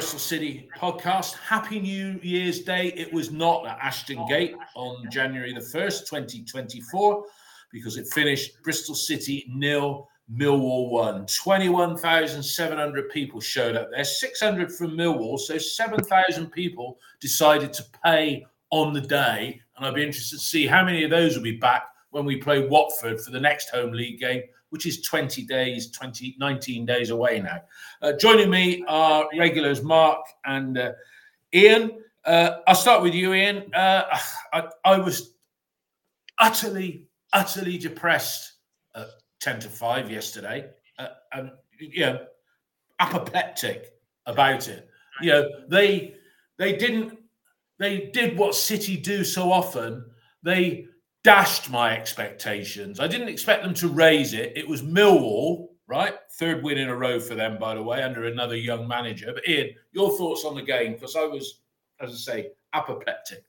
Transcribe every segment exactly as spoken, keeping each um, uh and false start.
Bristol City podcast. Happy New Year's Day. It was not at Ashton Gate on January the first, twenty twenty-four, because it finished Bristol City nil, Millwall one. twenty-one thousand seven hundred people showed up there, six hundred from Millwall, so seven thousand people decided to pay on the day. And I'd be interested to see how many of those will be back when we play Watford for the next home league game, which is twenty days, twenty, nineteen days away now. Uh, joining me are regulars Mark and uh, Ian. Uh, I'll start with you, Ian. Uh, I, I was utterly, utterly depressed at ten to five yesterday. Uh, and, you know, apoplectic about it. You know, they they didn't, they did what City do so often. They dashed my expectations. I didn't expect them to raise it. It was Millwall, right? Third win in a row for them, by the way, under another young manager. But Ian, your thoughts on the game? Because I was, as I say, apoplectic.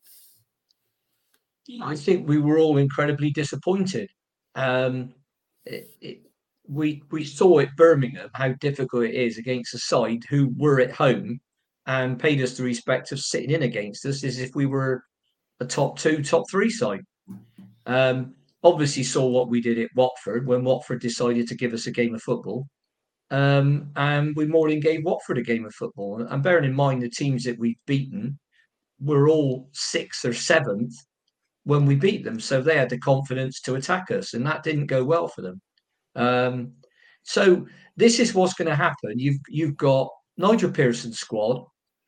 I think we were all incredibly disappointed. Um, it, it, we we saw at Birmingham how difficult it is against a side who were at home and paid us the respect of sitting in against us as if we were a top two, top three side. Um, obviously saw what we did at Watford when Watford decided to give us a game of football. Um, and we more than gave Watford a game of football. And bearing in mind the teams that we've beaten were all sixth or seventh when we beat them. So they had the confidence to attack us, and that didn't go well for them. Um, so this is what's going to happen. You've you've got Nigel Pearson's squad.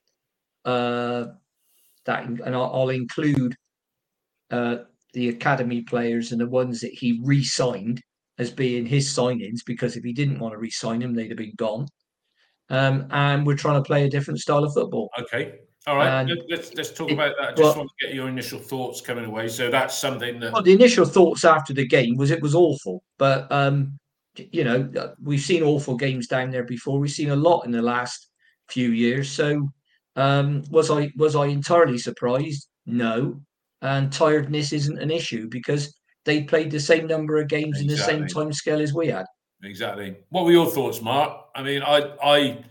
Uh, that and I'll, I'll include uh, the academy players and the ones that he re-signed as being his signings, because if he didn't want to re-sign them, they'd have been gone. Um, and we're trying to play a different style of football. Okay. All right. And let's let's talk it, about that. I just well, want to get your initial thoughts coming away. So that's something that... Well, the initial thoughts after the game was it was awful. But, um, you know, we've seen awful games down there before. We've seen a lot in the last few years. So um, was I was I entirely surprised? No. And tiredness isn't an issue because they played the same number of games exactly. in the same time scale as we had. Exactly. What were your thoughts, Mark? I mean, I, I,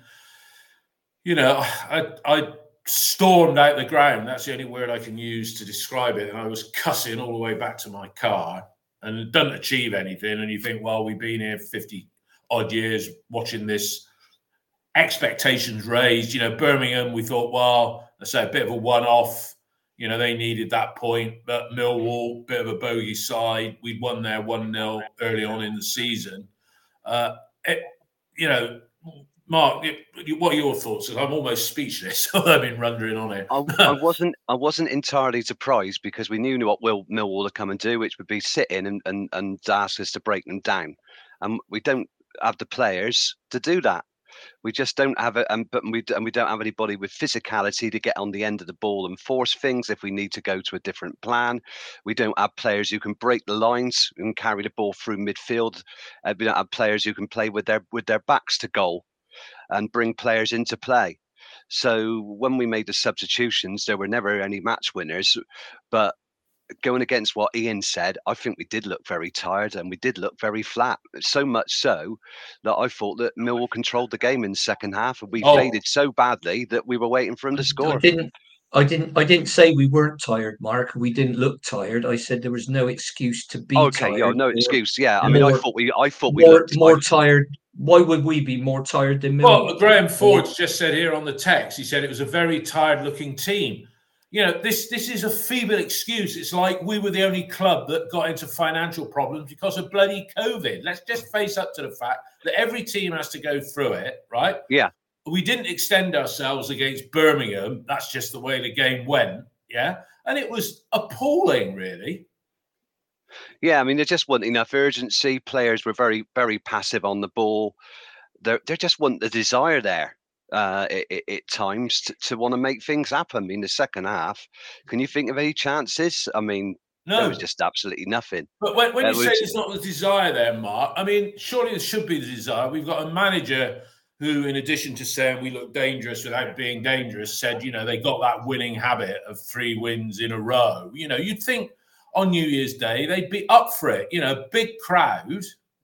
you know, I, I stormed out the ground. That's the only word I can use to describe it. And I was cussing all the way back to my car, and it doesn't achieve anything. And you think, well, we've been here fifty odd years watching this, expectations raised. You know, Birmingham, we thought, well, let's say a bit of a one-off. You know, they needed that point, but Millwall, bit of a bogey side. We'd won there one nil early on in the season. Uh, it, you know, Mark, it, what are your thoughts? I'm almost speechless. I've been wondering on it. I, I wasn't. I wasn't entirely surprised because we knew what Will Millwall would come and do, which would be sit in and, and and ask us to break them down, and we don't have the players to do that. We just don't have it, and but we and we don't have anybody with physicality to get on the end of the ball and force things if we need to go to a different plan. We don't have players who can break the lines and carry the ball through midfield. Uh, we don't have players who can play with their with their backs to goal and bring players into play. So when we made the substitutions, there were never any match winners, but going against what Ian said, I think we did look very tired and we did look very flat. So much so that I thought that Millwall controlled the game in the second half, and we oh. played it so badly that we were waiting for him to score. I didn't, I didn't, I didn't say we weren't tired, Mark. We didn't look tired. I said there was no excuse to be okay, tired. Okay, yeah, no or, excuse. Yeah, I mean, more, I thought we, I thought we more, looked more tired. Why would we be more tired than Millwall? Well, Graham Ford's just said here on the text. He said it was a very tired-looking team. You know, this this is a feeble excuse. It's like we were the only club that got into financial problems because of bloody COVID. Let's just face up to the fact that every team has to go through it, right? Yeah. We didn't extend ourselves against Birmingham. That's just the way the game went, yeah? And it was appalling, really. Yeah, I mean, there just wasn't enough urgency. Players were very, very passive on the ball. There, there just wasn't the desire there. Uh, at, at times to, to want to make things happen. I mean, the second half, can you think of any chances? I mean, no. There was just absolutely nothing. But when, when uh, you say there's not the desire there, Mark, I mean, surely there should be the desire. We've got a manager who, in addition to saying we look dangerous without being dangerous, said, you know, they got that winning habit of three wins in a row. You know, you'd think on New Year's Day they'd be up for it. You know, big crowd,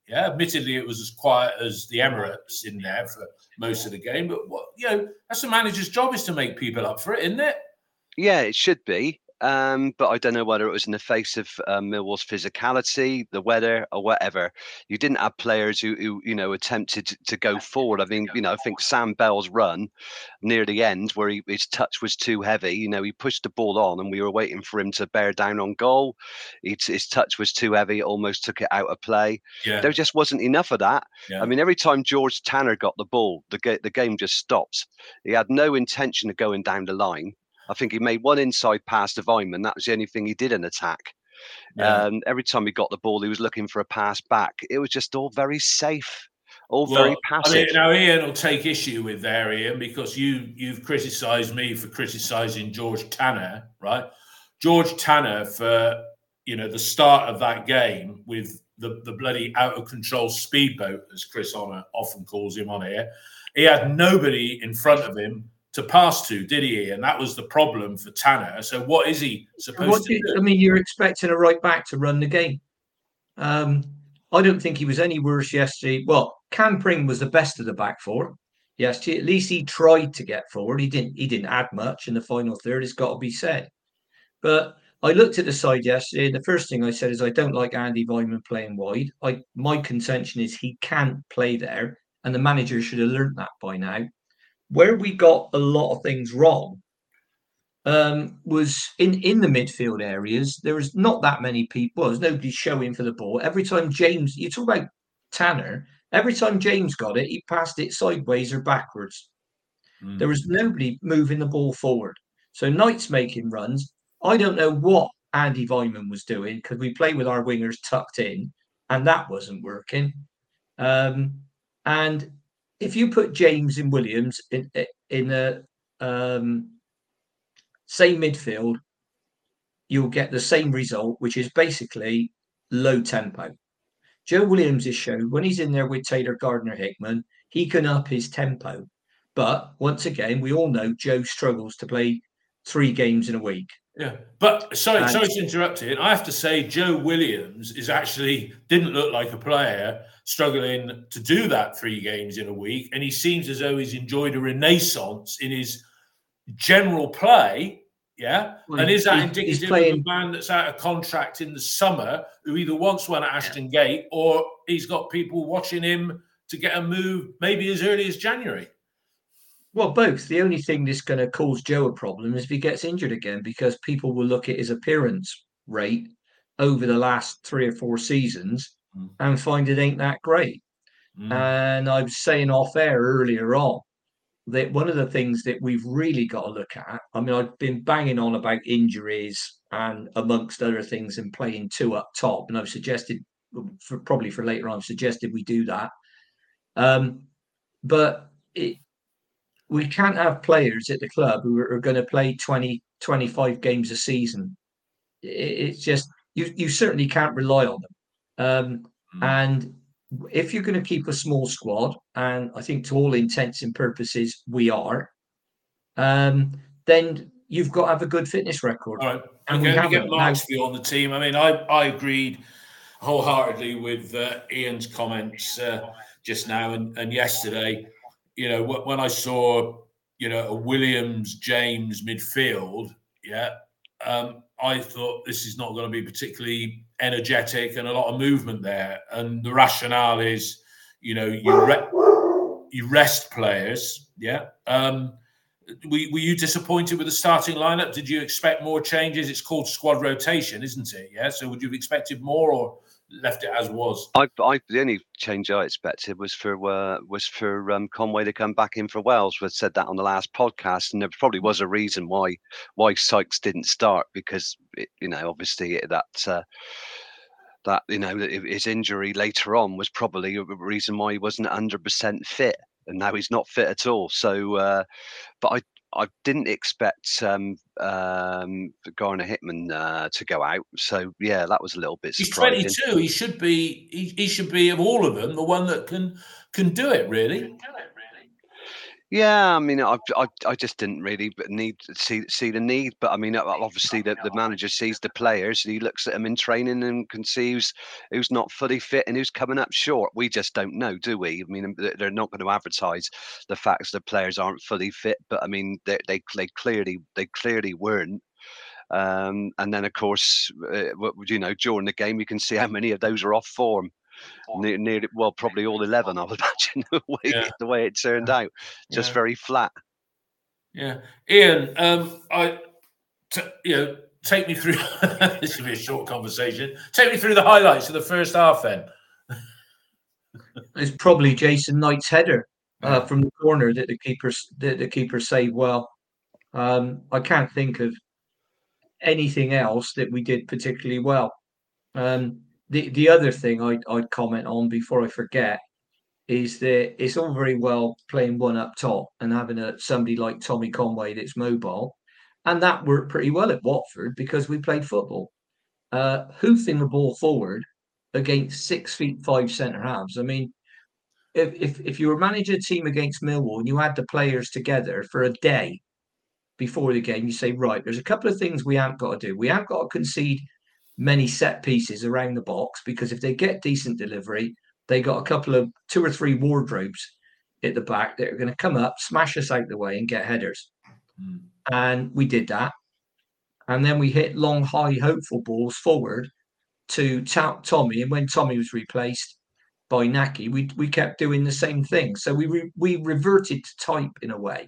Yeah, admittedly, it was as quiet as the Emirates in there for most of the game. But what you know, that's the manager's job, is to make people up for it, isn't it? Yeah, it should be. Um, but I don't know whether it was in the face of um, Millwall's physicality, the weather, or whatever. You didn't have players who, who, you know, attempted to, to go forward. I mean, you know, I think Sam Bell's run near the end, where he, his touch was too heavy. You know, he pushed the ball on, and we were waiting for him to bear down on goal. He, his touch was too heavy; it almost took it out of play. Yeah. There just wasn't enough of that. Yeah. I mean, every time George Tanner got the ball, the ga- the game just stopped. He had no intention of going down the line. I think he made one inside pass to Weimann. That was the only thing he did in attack. Yeah. Um, every time he got the ball, he was looking for a pass back. It was just all very safe, all Well, very passive. I mean, now Ian will take issue with there, Ian, because you you've criticised me for criticising George Tanner, right? George Tanner, for you know the start of that game with the the bloody out of control speedboat, as Chris Honor often calls him on here, he had nobody in front of him to pass to, did he? And that was the problem for Tanner. So what is he supposed what to do, do? I mean, you're expecting a right back to run the game. Um, I don't think he was any worse yesterday. Well, Cam Pring was the best of the back four yesterday. At least he tried to get forward. He didn't. He didn't add much in the final third. It's got to be said. But I looked at the side yesterday, and the first thing I said is I don't like Andy Weimann playing wide. I my contention is he can't play there, and the manager should have learned that by now. Where we got a lot of things wrong um, was in, in the midfield areas. There was not that many people. Well, there's nobody showing for the ball. Every time James, you talk about Tanner, every time James got it, he passed it sideways or backwards. Mm. There was nobody moving the ball forward. So Knight's making runs. I don't know what Andy Weimann was doing, because we play with our wingers tucked in, and that wasn't working. Um, and if you put James and Williams in in a um, same midfield, you'll get the same result, which is basically low tempo. Joe Williams has shown when he's in there with Taylor Gardner-Hickman, he can up his tempo. But once again, we all know Joe struggles to play three games in a week. Yeah, but sorry, and, sorry to interrupt you. I have to say, Joe Williams is actually didn't look like a player struggling to do that three games in a week, and he seems as though he's enjoyed a renaissance in his general play. Yeah, well, and is that he's, indicative he's playing, of a man that's out of contract in the summer who either wants one at Ashton yeah. Gate, or he's got people watching him to get a move maybe as early as January? Well, both. The only thing that's going to cause Joe a problem is if he gets injured again, because people will look at his appearance rate over the last three or four seasons mm. and find it ain't that great. Mm. And I was saying off air earlier on that one of the things that we've really got to look at, I mean, I've been banging on about injuries and amongst other things and playing two up top. And I've suggested, for probably for later on, I've suggested we do that. Um, but it, we can't have players at the club who are, are going to play twenty, twenty-five games a season. It, it's just, you, you certainly can't rely on them. Um, mm. And if you're going to keep a small squad, and I think to all intents and purposes we are, um, then you've got to have a good fitness record. All right. And okay, we let me get Mark's view on the team. I mean, I, I agreed wholeheartedly with uh, Ian's comments uh, just now and, and yesterday. You know, when I saw, you know, a Williams James midfield, yeah, um, I thought this is not going to be particularly energetic and a lot of movement there. And the rationale is, you know, you re- you rest players, yeah. Um, were, were you disappointed with the starting lineup? Did you expect more changes? It's called squad rotation, isn't it? Yeah. So would you have expected more, or left it as was? I, I the only change I expected was for uh, was for um, Conway to come back in for Wells. We said that on the last podcast, and there probably was a reason why why Sykes didn't start, because it, you know, obviously that uh, that you know his injury later on was probably a reason why he wasn't one hundred percent fit, and now he's not fit at all. So, uh, but I. I didn't expect um, um, Gardner-Hickman uh, to go out, so yeah, that was a little bit surprising. He's twenty-two. He should be. He, he should be of all of them the one that can can do it. Really. Yeah, I mean, I, I, I just didn't really need see see the need, but I mean, obviously the, the manager sees the players, he looks at them in training and can see who's who's not fully fit and who's coming up short. We just don't know, do we? I mean, they're not going to advertise the facts that players aren't fully fit, but I mean, they they, they clearly they clearly weren't. Um, and then of course, uh, you know, during the game, you can see how many of those are off form. Near, near, well, probably all eleven, I would imagine, the way, yeah. the way it turned out, just yeah. very flat. Yeah, Ian, um, I, t- you know, take me through. This will be a short conversation. Take me through the highlights of the first half. Then it's probably Jason Knight's header uh, from the corner that the keeper that the keeper saved well. Um, I can't think of anything else that we did particularly well. Um, The the other thing I'd, I'd comment on before I forget is that it's all very well playing one up top and having a somebody like Tommy Conway that's mobile, and that worked pretty well at Watford because we played football. Uh, hoofing the ball forward against six feet five centre halves. I mean, if, if if you were managing a team against Millwall and you had the players together for a day before the game, you say, right, there's a couple of things we haven't got to do. We haven't got to concede many set pieces around the box because if they get decent delivery, they got a couple of two or three wardrobes at the back that are going to come up, smash us out the way and get headers. Mm. And we did that. And then we hit long, high, hopeful balls forward to t- Tommy. And when Tommy was replaced by Naki, we we kept doing the same thing. So we re- we reverted to type in a way.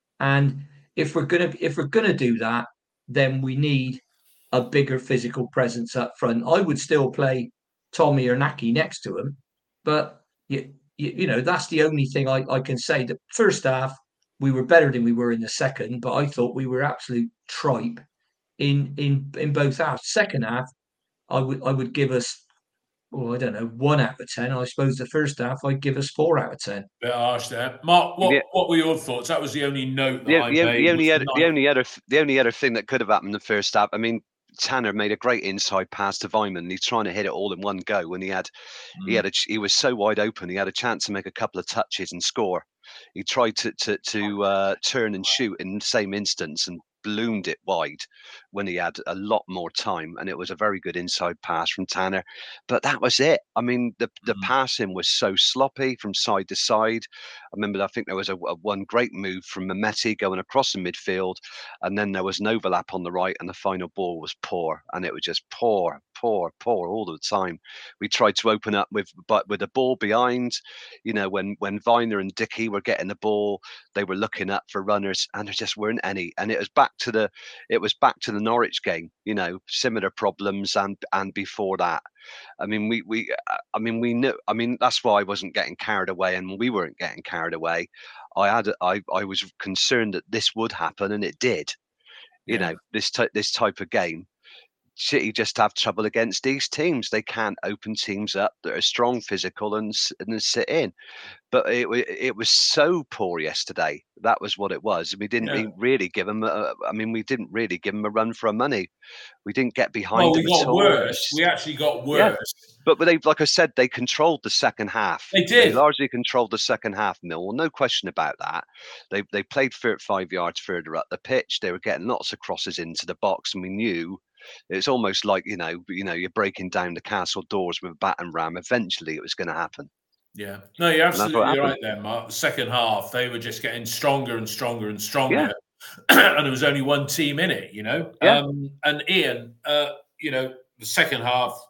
And if we're gonna if we're gonna do that, then we need a bigger physical presence up front. I would still play Tommy or Naki next to him, but you, you, you know that's the only thing I, I can say. The first half we were better than we were in the second, but I thought we were absolute tripe in in in both halves. Second half, I would I would give us, well, I don't know, one out of ten. I suppose the first half I'd give us four out of ten. Bit harsh there, Mark. What yeah. what were your thoughts? That was the only note that yeah, I the, made. The only other, the only other the only other thing that could have happened in the first half. I mean, Tanner made a great inside pass to Weimann. He's trying to hit it all in one go when he had mm. he had a, he was so wide open. He had a chance to make a couple of touches and score. He tried to to to uh, turn and shoot in the same instance and ballooned it wide when he had a lot more time, and it was a very good inside pass from Tanner, but that was it. I mean, the the mm. passing was so sloppy from side to side. I remember I think there was a, a one great move from Mehmeti going across the midfield, and then there was an overlap on the right, and the final ball was poor, and it was just poor poor poor all the time. We tried to open up with but with the ball behind, you know, when when Viner and Dickey were getting the ball, they were looking up for runners, and there just weren't any. And it was back to the it was back to the Norwich game, you know, similar problems and and before that. I mean, we we I mean we knew. I mean, that's why I wasn't getting carried away, and we weren't getting carried away. I had I I was concerned that this would happen, and it did. You yeah. know, this t- this type of game. City just have trouble against these teams. They can't open teams up that are strong, physical, and and sit in. But it it was so poor yesterday. That was what it was. We didn't yeah. really give them. A, I mean, we didn't really give them a run for our money. We didn't get behind well, them we got at all. worse. We actually got worse. Yeah. But they, like I said, they controlled the second half. They did. They largely controlled the second half. Millwall, no question about that. They they played five yards further up the pitch. They were getting lots of crosses into the box, and we knew. It's almost like you know, you know, you're breaking down the castle doors with a battering ram. Eventually, it was going to happen. Yeah, no, you're absolutely right there, Mark. The second half, they were just getting stronger and stronger and stronger, yeah. and there was only one team in it, you know. Yeah. Um, and Ian, uh, you know, the second half,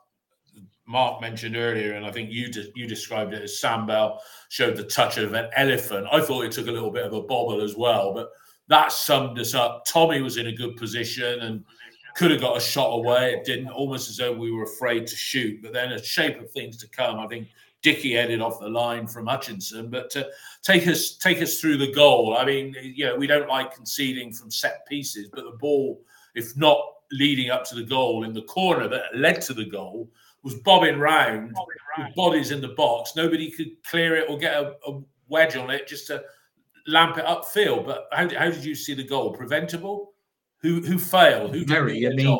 Mark mentioned earlier, and I think you de- you described it as Sam Bell showed the touch of an elephant. I thought it took a little bit of a bobble as well, but that summed us up. Tommy was in a good position and could have got a shot away. It didn't, almost as though we were afraid to shoot. But then, a shape of things to come, I think Dickey headed off the line from Hutchinson. But to take us take us through the goal, I mean, you know, we don't like conceding from set pieces, but the ball, if not leading up to the goal in the corner that led to the goal, was bobbing round with bodies in the box. Nobody could clear it or get a, a wedge on it just to lamp it upfield. But how, how did you see the goal? Preventable? Who who failed? Who very, did I mean,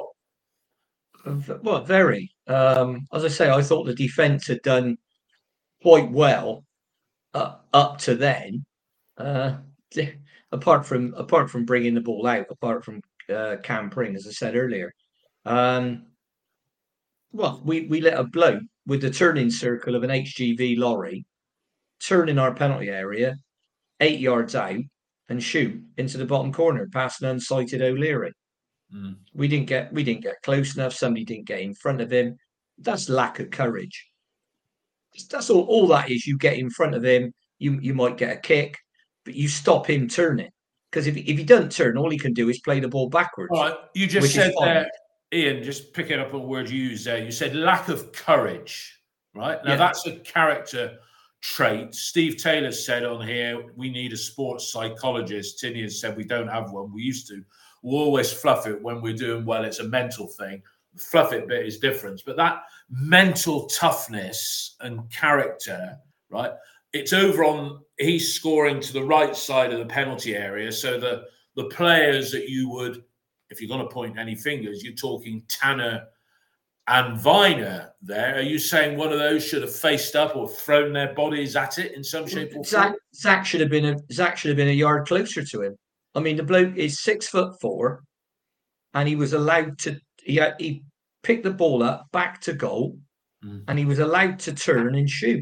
job? Well, very. Um, as I say, I thought the defence had done quite well uh, up to then. Uh, apart from apart from bringing the ball out, apart from uh, Cam Pring, as I said earlier, um, well, we we let a bloke with the turning circle of an H G V lorry turn in our penalty area, eight yards out, and shoot into the bottom corner past an unsighted O'Leary. Mm. We didn't get we didn't get close enough. Somebody didn't get in front of him. That's lack of courage. That's all. All that is. You get in front of him. You you might get a kick, but you stop him turning. Because if, if he doesn't turn, all he can do is play the ball backwards. All right. You just said there, Ian, just picking up a word you used there. You said lack of courage, right? Now, yeah. That's a character trait. Steve Taylor said on here, we need a sports psychologist. Tinian said we don't have one. We used to. We'll always fluff it when we're doing well. It's a mental thing. The fluff it bit is different. But that mental toughness and character, right? It's over on, he's scoring to the right side of the penalty area. So the, the players that you would, if you're going to point any fingers, you're talking Tanner and Viner there. Are you saying one of those should have faced up or thrown their bodies at it in some shape or Zach, form? Zach should have been a Zach should have been a yard closer to him. I mean, the bloke is six foot four, and he was allowed to. He had, he picked the ball up back to goal, mm. and he was allowed to turn and shoot.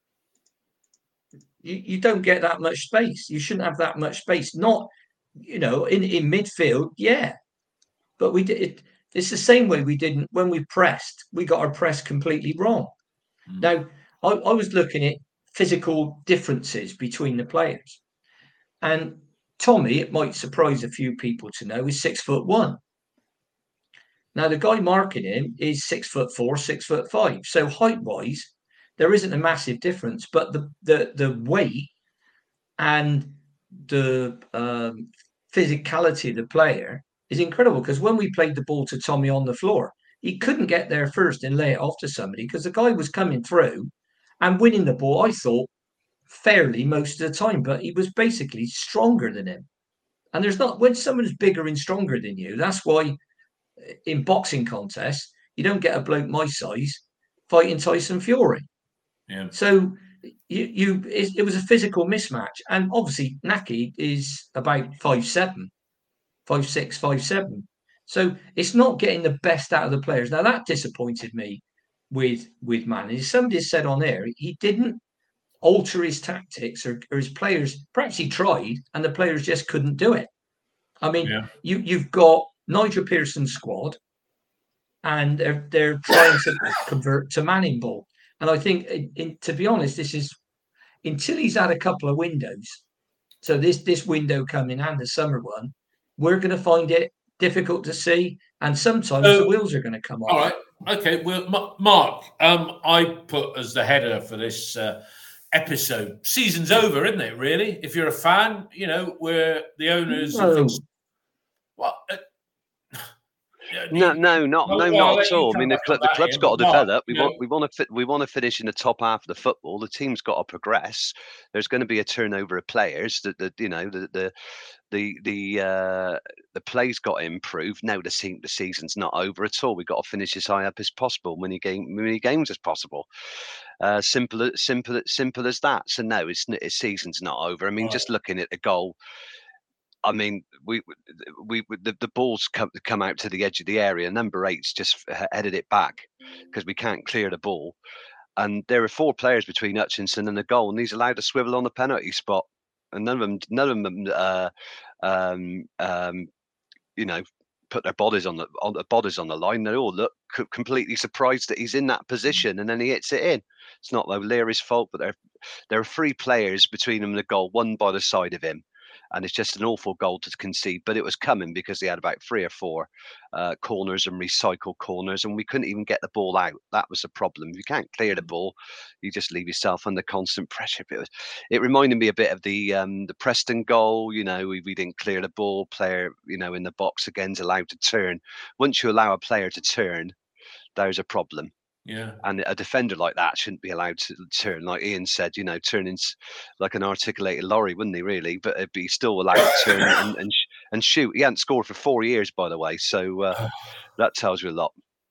You, you don't get that much space. You shouldn't have that much space. Not, you know, in, in midfield, yeah. But we did it. It's the same way we didn't when we pressed. We got our press completely wrong. Mm. Now, I, I was looking at physical differences between the players, and Tommy, it might surprise a few people to know, is six foot one. Now, the guy marking him is six foot four, six foot five. So height-wise, there isn't a massive difference, but the the the weight and the um, physicality of the player is incredible. Because when we played the ball to Tommy on the floor, he couldn't get there first and lay it off to somebody because the guy was coming through and winning the ball, I thought, fairly most of the time. But he was basically stronger than him. And there's not, when someone's bigger and stronger than you, that's why in boxing contests, you don't get a bloke my size fighting Tyson Fury. Yeah. So you, you it, it was a physical mismatch, and obviously Naki is about five seven, five six, five seven. So it's not getting the best out of the players. Now that disappointed me with with Man. Somebody said on air he didn't alter his tactics or, or his players. Perhaps he tried, and the players just couldn't do it. I mean, yeah. you you've got Nigel Pearson's squad, and they're they're trying to convert to Manning ball. And I think, in, in, to be honest, this is until he's had a couple of windows. So this this window coming and the summer one, we're going to find it difficult to see, and sometimes so, the wheels are going to come off. All right, okay. Well, Mark, um, I put as the header for this uh, episode, season's over, isn't it? Really, if you're a fan, you know, we're the owners. No. Of things, well. Uh, No, no, not no, not at all. I mean, the, cl- the club's got to develop. We want, we want to, fi- we want to finish in the top half of the football. The team's got to progress. There's going to be a turnover of players. That, the, you know, the, the, the, the, uh, the play's got to improve. No, the season, the season's not over at all. We've got to finish as high up as possible, many game, many games as possible. Uh, simple, simple, simple as that. So no, it's, it's season's not over. I mean, just looking at the goal. I mean, we we, we the, the balls come come out to the edge of the area. Number eight's just headed it back because we can't clear the ball. And there are four players between Hutchinson and the goal, and he's allowed to swivel on the penalty spot. And none of them, none of them, uh, um, um, you know, put their bodies on the on the bodies on the line. They all look c- completely surprised that he's in that position, and then he hits it in. It's not O'Leary's fault, but there there are three players between him and the goal, one by the side of him. And it's just an awful goal to concede, but it was coming because he had about three or four uh, corners and recycled corners, and we couldn't even get the ball out. That was the problem. If you can't clear the ball, you just leave yourself under constant pressure. It was, it reminded me a bit of the um, the Preston goal. You know, we, we didn't clear the ball. Player, you know, in the box again's allowed to turn. Once you allow a player to turn, there's a problem. Yeah, and a defender like that shouldn't be allowed to turn. Like Ian said, you know, turning like an articulated lorry, wouldn't he? Really, but it'd be still allowed to turn and and, sh- and shoot. He hadn't scored for four years, by the way, so uh, that tells you a lot.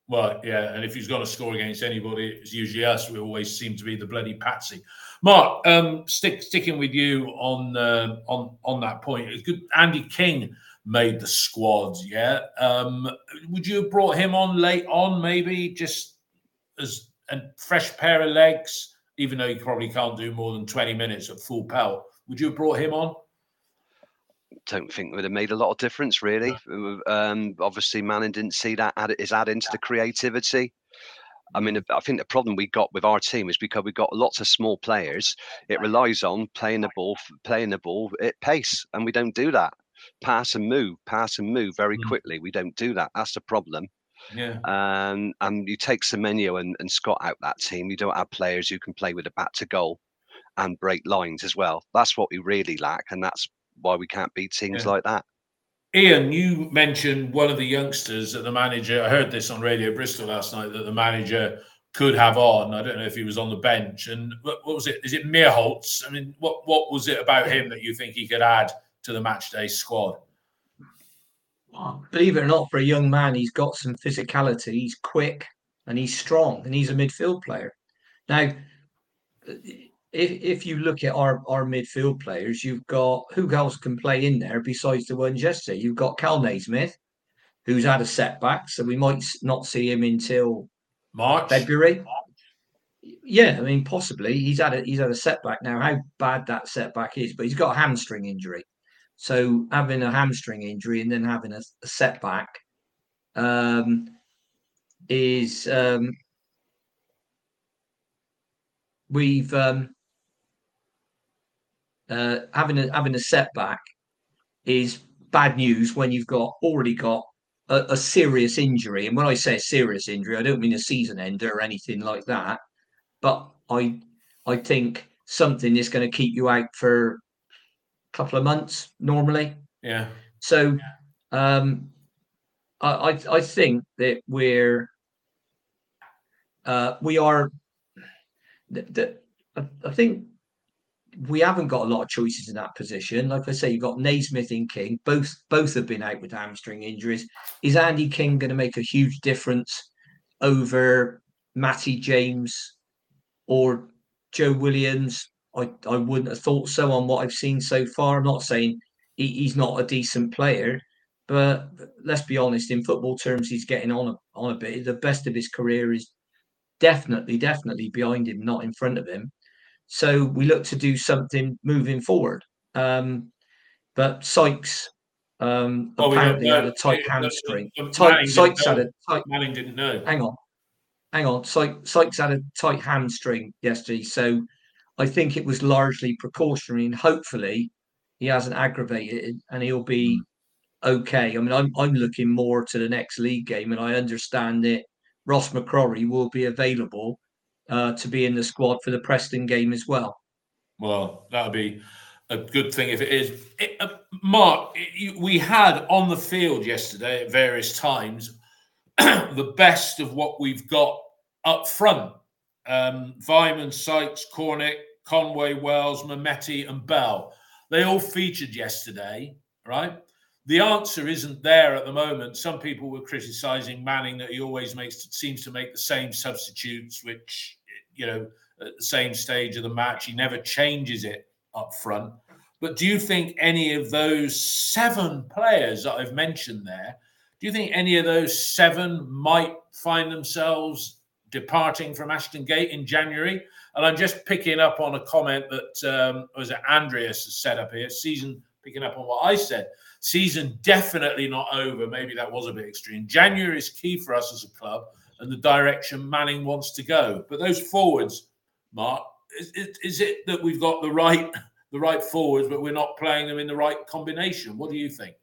Well, yeah, and if he's going to score against anybody, it's usually us. We always seem to be the bloody patsy. Mark, um, stick, sticking with you on uh, on on that point. It's good. Andy King made the squad. Yeah, um, would you have brought him on late on, maybe just as a fresh pair of legs? Even though he probably can't do more than twenty minutes at full pelt, would you have brought him on? Don't think it would have made a lot of difference, really. Um, obviously, Manning didn't see that add, is adding to the creativity. I mean, I think the problem we got with our team is because we've got lots of small players. It relies on playing the ball, playing the ball at pace, and we don't do that. Pass and move, pass and move very quickly. We don't do that. That's the problem. Yeah. Um, and you take Semenyo and, and Scott out that team. You don't have players who can play with a bat to goal and break lines as well. That's what we really lack, and that's why we can't beat teams Yeah. like that. Ian, you mentioned one of the youngsters that the manager, I heard this on Radio Bristol last night, that the manager could have on. I don't know if he was on the bench. And what, what was it? Is it Meerholtz? I mean, what, what was it about him that you think he could add to the matchday squad? Well, believe it or not, for a young man, he's got some physicality. He's quick and he's strong and he's a midfield player. Now, if if you look at our, our midfield players, you've got who else can play in there besides the ones yesterday? You've got Cal Naismith, who's had a setback, so we might not see him until March, February. Yeah, I mean, possibly he's had a he's had a setback now. How bad that setback is, but he's got a hamstring injury. So having a hamstring injury and then having a, a setback um, is um, we've um, uh, having a having a setback is bad news when you've got already got a, a serious injury. And when I say a serious injury, I don't mean a season ender or anything like that. But I I think something is going to keep you out for a couple of months normally. Yeah. So um, I I think that we're uh, we are. The, the, I think we haven't got a lot of choices in that position. Like I say, you've got Naismith and King. Both both have been out with hamstring injuries. Is Andy King going to make a huge difference over Matty James or Joe Williams? I, I wouldn't have thought so on what I've seen so far. I'm not saying he, he's not a decent player, but let's be honest, in football terms, he's getting on a, on a bit. The best of his career is definitely, definitely behind him, not in front of him. So we look to do something moving forward. Um, but Sykes um, well, apparently had a tight hamstring. Tight, Sykes had a tight. Manning didn't know. Hang on, hang on. Sykes, Sykes had a tight hamstring yesterday, so I think it was largely precautionary, and hopefully he hasn't aggravated it, and he'll be okay. I mean, I'm I'm looking more to the next league game, and I understand that Ross McCrory will be available uh, to be in the squad for the Preston game as well. Well, that would be a good thing if it is. It, uh, Mark, it, we had on the field yesterday at various times the best of what we've got up front. Um, Vyman, Sykes, Cornick, Conway, Wells, Mehmeti and Bell. They all featured yesterday, right? The answer isn't there at the moment. Some people were criticising Manning that he always makes seems to make the same substitutes, which, you know, at the same stage of the match, he never changes it up front. But do you think any of those seven players that I've mentioned there, do you think any of those seven might find themselves departing from Ashton Gate in January? And I'm just picking up on a comment that um, was it Andreas has set up here. Season picking up on what I said. Season definitely not over. Maybe that was a bit extreme. January is key for us as a club and the direction Manning wants to go. But those forwards, Mark, is, is it that we've got the right the right forwards, but we're not playing them in the right combination? What do you think?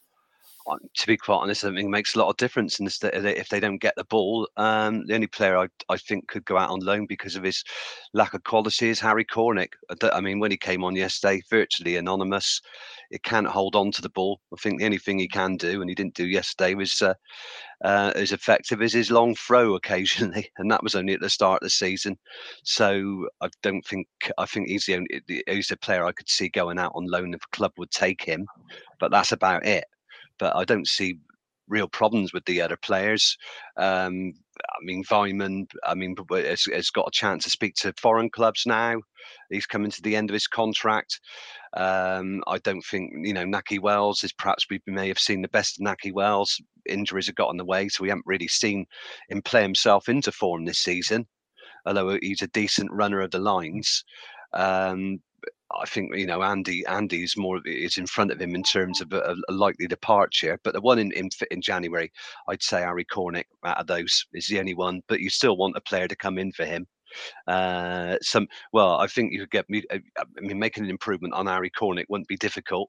To be quite honest, I think it makes a lot of difference in this, if they don't get the ball. Um, the only player I, I think could go out on loan because of his lack of quality is Harry Cornick. I mean, when he came on yesterday, virtually anonymous. It can't hold on to the ball. I think the only thing he can do, and he didn't do yesterday, was uh, uh, as effective as his long throw occasionally, and that was only at the start of the season. So I don't think I think he's the only he's a player I could see going out on loan if a club would take him, but that's about it. But I don't see real problems with the other players. Um, I mean, Vyman, I mean, has, has got a chance to speak to foreign clubs now. He's coming to the end of his contract. Um, I don't think, you know, Nahki Wells is perhaps we may have seen the best of Nahki Wells. Injuries have got in the way, so we haven't really seen him play himself into form this season, although he's a decent runner of the lines. Um, I think, you know, Andy Andy's more is in front of him in terms of a, a likely departure. But the one in, in in January, I'd say Harry Cornick out of those is the only one. But you still want a player to come in for him. Uh, some well, I think you could get me. I mean, making an improvement on Harry Cornick wouldn't be difficult.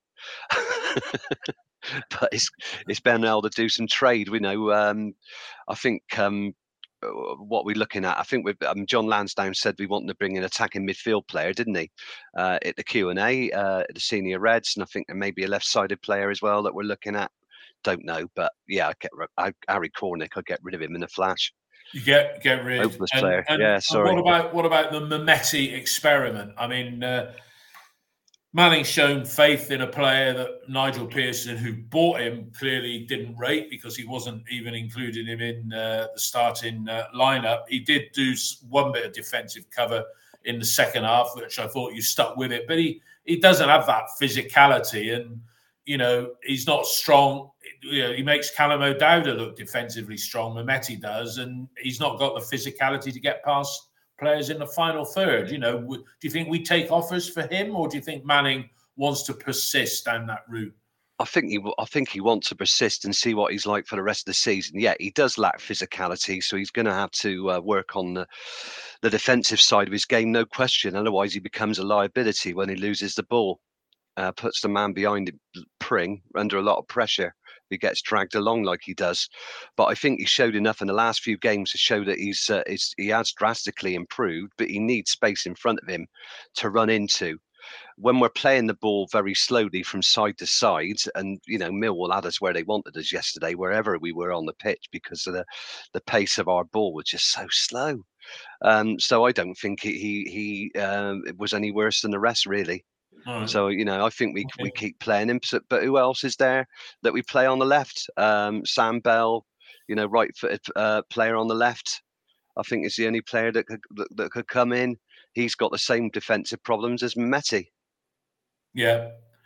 But it's it's been able to do some trade. We know. Um, I think. Um, what we're looking at, I think we've um, John Lansdowne said we want to bring an attacking midfield player, didn't he? Uh, at the Q and A, uh, the senior Reds, and I think there may be a left-sided player as well that we're looking at. Don't know, but yeah, I get I, Harry Cornick. I get rid of him in a flash. You get get rid. Hopeless and, player. And, yeah, and sorry. what about what about the Mehmeti experiment? I mean, uh, Manning's shown faith in a player that Nigel Pearson, who bought him, clearly didn't rate because he wasn't even including him in uh, the starting uh, lineup. He did do one bit of defensive cover in the second half, which I thought you stuck with it. But he he doesn't have that physicality, and you know he's not strong. You know, he makes Callum O'Dowda look defensively strong. Mehmeti does, and he's not got the physicality to get past players in the final third. You know, do you think we take offers for him, or do you think Manning wants to persist down that route? I think he, I think he wants to persist and see what he's like for the rest of the season. Yeah, he does lack physicality, so he's going to have to uh, work on the, the defensive side of his game, no question. Otherwise, he becomes a liability when he loses the ball. Uh, puts the man behind him, Pring, under a lot of pressure. He gets dragged along like he does. But I think he showed enough in the last few games to show that he's, uh, he's he has drastically improved, but he needs space in front of him to run into. When we're playing the ball very slowly from side to side, and you know Millwall had us where they wanted us yesterday, wherever we were on the pitch, because of the the pace of our ball was just so slow. Um, so I don't think he he, he um, was any worse than the rest, really. Right. So, you know, I think we Okay. we keep playing him. But who else is there that we play on the left? Um, Sam Bell, you know, right footed uh, player on the left. I think is the only player that could that, that could come in. He's got the same defensive problems as Mehmeti. Yeah.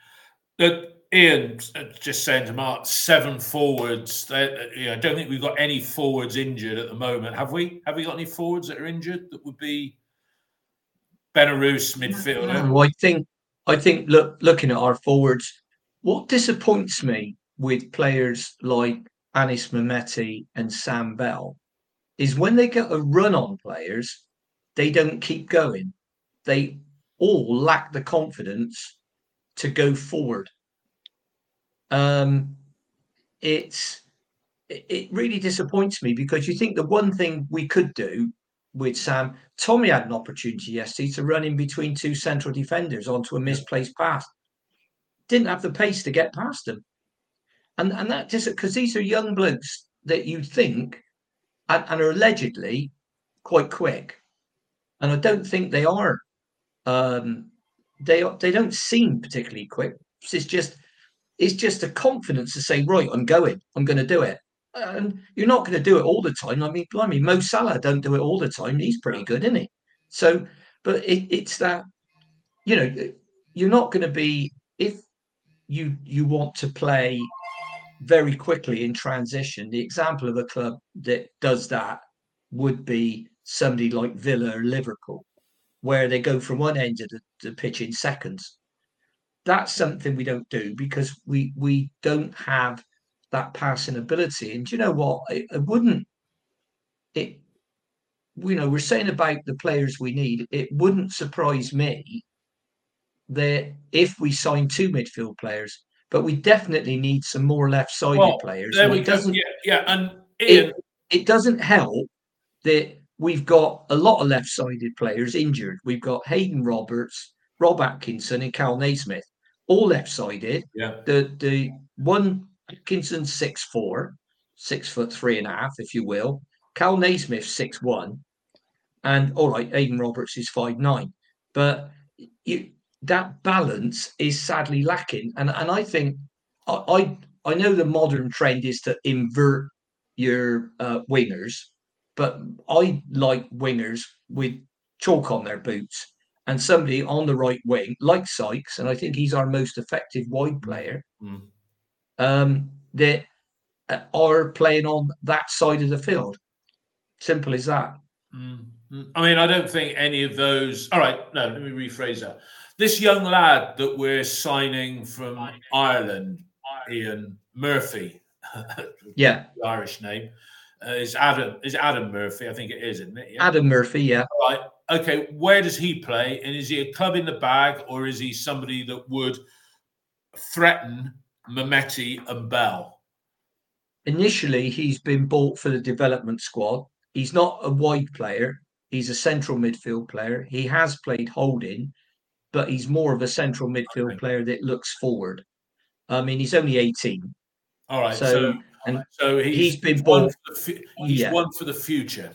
But Ian just saying to Mark, seven forwards. They, you know, I don't think we've got any forwards injured at the moment. Have we? Have we got any forwards that are injured that would be Belarus midfielder? No, I think I think look looking at our forwards, what disappoints me with players like Anis Mehmeti and Sam Bell is when they get a run on players, they don't keep going. They all lack the confidence to go forward. Um, it's it really disappoints me because you think the one thing we could do with Sam, Tommy had an opportunity yesterday to run in between two central defenders onto a misplaced pass. Didn't have the pace to get past them. And and that just because these are young blokes that you think and, and are allegedly quite quick. And I don't think they are. Um, they they don't seem particularly quick. It's just it's just a confidence to say, right, I'm going, I'm going to do it. And you're not going to do it all the time. I mean, blimey, Mo Salah don't do it all the time. He's pretty good, isn't he? So, but it, it's that, you know, you're not going to be, if you you want to play very quickly in transition, the example of a club that does that would be somebody like Villa or Liverpool, where they go from one end of the, the pitch in seconds. That's something we don't do because we we don't have that passing ability. And do you know what? It, it wouldn't. It. You know, we're saying about the players we need. It wouldn't surprise me that if we sign two midfield players, but we definitely need some more left-sided well, players. There And we it go. doesn't. Yeah, yeah. And Ian, It, it doesn't help that we've got a lot of left-sided players injured. We've got Hayden Roberts, Rob Atkinson, and Cal Naismith, all left-sided. yeah, The the one Atkinson six four, six foot three and a half, if you will. Cal Naismith six one, and all right, Hayden Roberts is five nine. But you, that balance is sadly lacking, and and I think I, I I know the modern trend is to invert your uh, wingers, but I like wingers with chalk on their boots and somebody on the right wing, like Sykes, and I think he's our most effective wide player, Mm. um, that are playing on that side of the field. Simple as that. Mm. I mean, I don't think any of those. All right, no, let me rephrase that. This young lad that we're signing from Ireland, Ian Murphy, yeah, the Irish name, uh, is Adam. Is Adam Murphy? I think it is, isn't it? Yeah. Adam Murphy, yeah. All right. Okay. Where does he play? And is he a club in the bag, or is he somebody that would threaten Mehmeti and Bell? Initially, he's been bought for the development squad. He's not a wide player. He's a central midfield player. He has played holding, but he's more of a central midfield okay. player that looks forward. I mean, he's only eighteen. All right. So, so, and so he's, he's been he's bought. One for the, he's yeah. one for the future.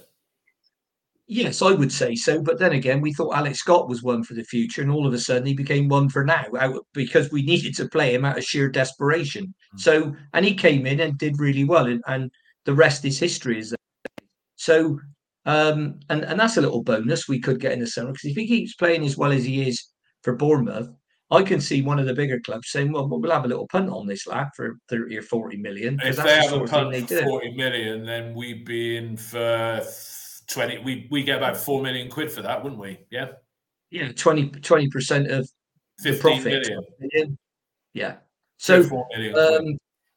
Yes, I would say so. But then again, we thought Alex Scott was one for the future, and all of a sudden he became one for now out because we needed to play him out of sheer desperation. Mm-hmm. So, and he came in and did really well, and, and the rest is history. Is so, um, and and that's a little bonus we could get in the summer, because if he keeps playing as well as he is for Bournemouth, I can see one of the bigger clubs saying, "Well, we'll have a little punt on this lad for thirty or forty million." If that's they the have sort a of thing punt they for do. forty million, then we'd be in for twenty. We we get about four million quid for that, wouldn't we? Yeah. Yeah, twenty percent of the profit. Million. Yeah. So four million um,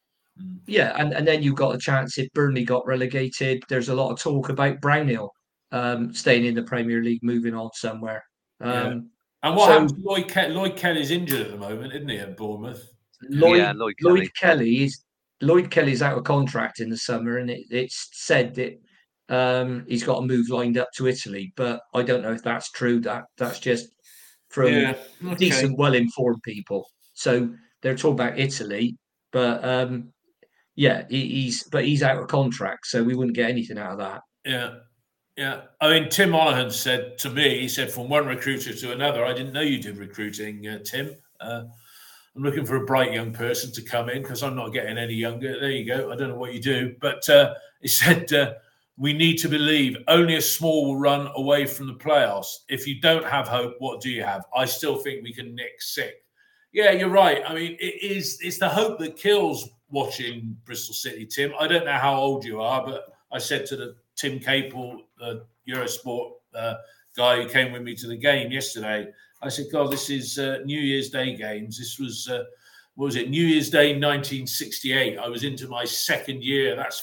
yeah, and, and then you've got a chance if Burnley got relegated. There's a lot of talk about Brownhill um, staying in the Premier League, moving on somewhere. Um, yeah. And what so, happens to Lloyd Kelly? Lloyd Kelly's injured at the moment, isn't he, at Bournemouth? Lloyd, yeah, Lloyd Lloyd Kelly. Kelly is Lloyd Kelly's out of contract in the summer, and it, it's said that um, he's got a move lined up to Italy, but I don't know if that's true. That that's just from yeah. okay. decent, well-informed people. So they're talking about Italy, but um, yeah, he, he's but he's out of contract, so we wouldn't get anything out of that. Yeah. Yeah, I mean, Tim Monaghan said to me, he said, from one recruiter to another, I didn't know you did recruiting, uh, Tim. Uh, I'm looking for a bright young person to come in because I'm not getting any younger. There you go. I don't know what you do. But uh, he said, uh, we need to believe only a small will run away from the playoffs. If you don't have hope, what do you have? I still think we can nick sixth. Yeah, you're right. I mean, it is, it's the hope that kills watching Bristol City, Tim. I don't know how old you are, but I said to the Tim Capel, the Eurosport uh, guy who came with me to the game yesterday, I said, God, this is uh, New Year's Day games. This was, uh, what was it, New Year's Day nineteen sixty-eight. I was into my second year. That's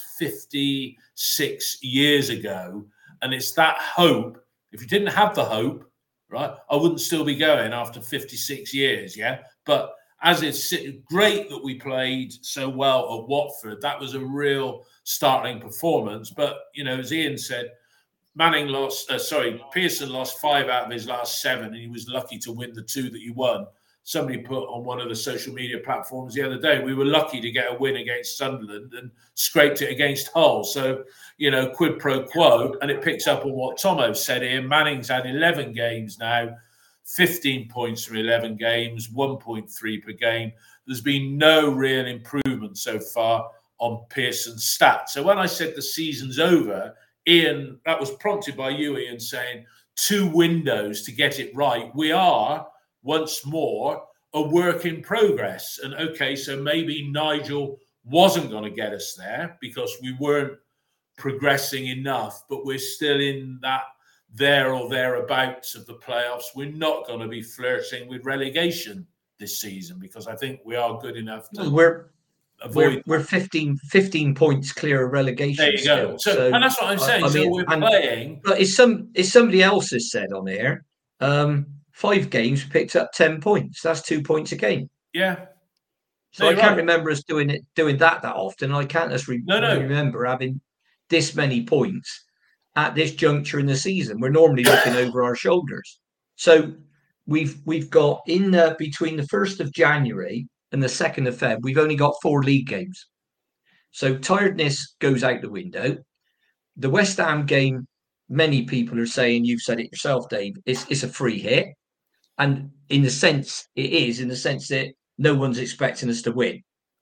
fifty-six years ago. And it's that hope. If you didn't have the hope, right, I wouldn't still be going after fifty-six years, yeah? But as it's great that we played so well at Watford, that was a real startling performance. But, you know, as Ian said, Manning lost, uh, sorry, Pearson lost five out of his last seven, and he was lucky to win the two that he won. Somebody put on one of the social media platforms the other day, we were lucky to get a win against Sunderland and scraped it against Hull. So, you know, quid pro quo. And it picks up on what Tomo said here. Manning's had eleven games now, fifteen points from eleven games, one point three per game. There's been no real improvement so far on Pearson's stats. So when I said the season's over, Ian, that was prompted by you, Ian, saying two windows to get it right. We are, once more, a work in progress. And okay, so maybe Nigel wasn't going to get us there because we weren't progressing enough, but we're still in that there or thereabouts of the playoffs. We're not going to be flirting with relegation this season because I think we are good enough to we're avoid. We're, we're fifteen, fifteen points clear of relegation. There you still. go. So, so, and that's what I'm saying. I, I so mean, we're and, playing. But it's some, it's somebody else has said on here. Um, five games picked up ten points. That's two points a game. Yeah. So no, I can't right. remember us doing it, doing that that often. I can't just re- no, no. remember having this many points at this juncture in the season. We're normally looking over our shoulders. So we've we've got in uh, between the first of January and the second of February, we've only got four league games. So tiredness goes out the window. The West Ham game, many people are saying, you've said it yourself, Dave, it's, it's a free hit. And in the sense, it is, in the sense that no one's expecting us to win.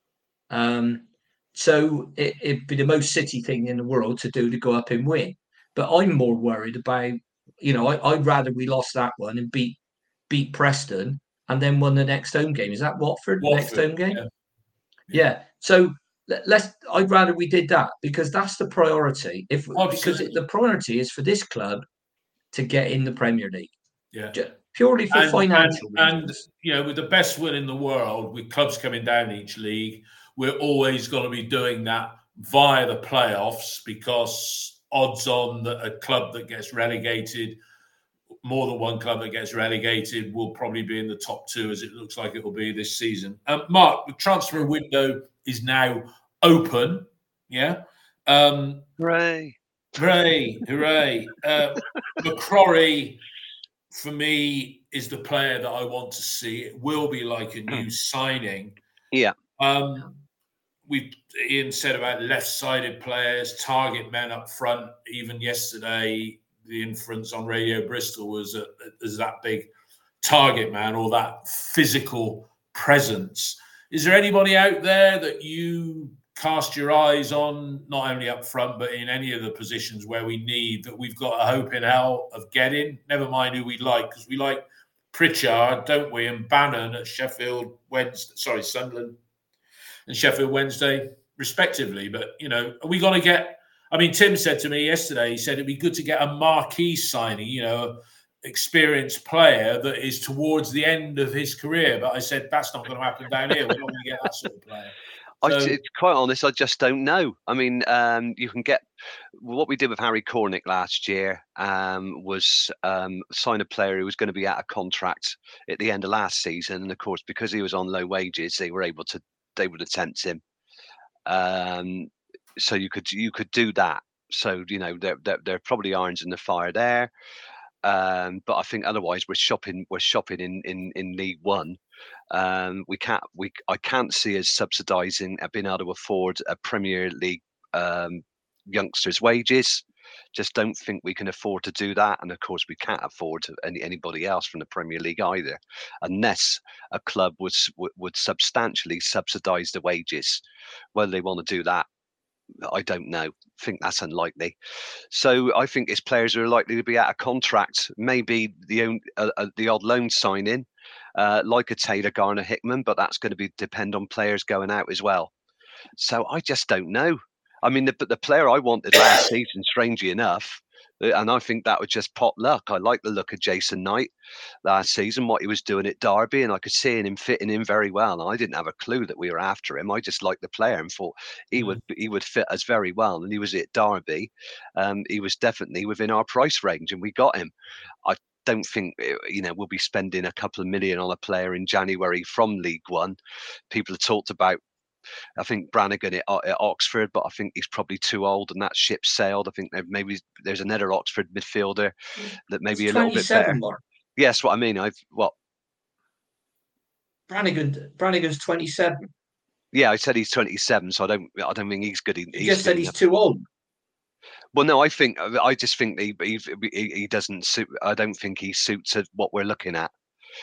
Um, so it, it'd be the most City thing in the world to do to go up and win. But I'm more worried about, you know, I, I'd rather we lost that one and beat beat Preston and then won the next home game. Is that Watford, Watford, next home game? Yeah. yeah. yeah. So let's. I'd rather we did that because that's the priority. If Absolutely. because it, the priority is for this club to get in the Premier League. Yeah. Just purely for and, financial and, reasons. And you know, with the best will in the world, with clubs coming down each league, we're always going to be doing that via the playoffs because odds on that a club that gets relegated, more than one club that gets relegated, will probably be in the top two, as it looks like it will be this season. Um, Mark, the transfer window is now open. Yeah. Um, hooray! Hooray! Hooray! Uh, McCrory, for me, is the player that I want to see. It will be like a new signing. Yeah. Um, we Ian said about left-sided players, target men up front. Even yesterday, the inference on Radio Bristol was a, as that big target man or that physical presence. Is there anybody out there that you cast your eyes on, not only up front, but in any of the positions where we need, that we've got a hope in hell of getting? Never mind who we like, because we like Pritchard, don't we? And Bannon at Sheffield Wednesday, sorry, Sunderland and Sheffield Wednesday, respectively. But, you know, are we going to get, I mean, Tim said to me yesterday, he said it'd be good to get a marquee signing, you know, experienced player that is towards the end of his career. But I said, that's not going to happen down here. We're not going to get that sort of player. So, I, it's quite honest, I just don't know. I mean, um, you can get what we did with Harry Cornick last year um, was um, sign a player who was going to be out of contract at the end of last season, and of course, because he was on low wages, they were able to they would tempt him. Um, so you could you could do that. So you know, there there, there are probably irons in the fire there. Um, but I think otherwise we're shopping we're shopping in in in League One. Um, we can't we I can't see us subsidising uh, being able to afford a Premier League um, youngsters' wages. Just don't think we can afford to do that, and of course we can't afford any anybody else from the Premier League either, unless a club was would, would substantially subsidise the wages. Whether they want to do that, I don't know. I think that's unlikely. So I think his players are likely to be out of contract. Maybe the own, uh, uh, the odd loan signing, uh, like a Taylor, Garner, Hickman, but that's going to be depend on players going out as well. So I just don't know. I mean, the, but the player I wanted last season, strangely enough, and I think that was just pot luck. I like the look of Jason Knight last season, what he was doing at Derby, and I could see him fitting in very well. And I didn't have a clue that we were after him. I just liked the player and thought he mm. would he would fit us very well. And he was at Derby. Um, he was definitely within our price range, and we got him. I don't think you know we'll be spending a couple of million on a player in January from League One. People have talked about, I think, Brannigan at, at Oxford, but I think he's probably too old and that ship sailed. I think maybe there's another Oxford midfielder that maybe it's a little bit better. Mark. Yes, what I mean. I've what? Brannigan. Brannigan's twenty-seven. Yeah, I said he's twenty-seven, so I don't. I don't think he's good. He, you he's just said he's enough. Too old. Well, no, I think I just think he he, he doesn't suit. I don't think he suits what we're looking at.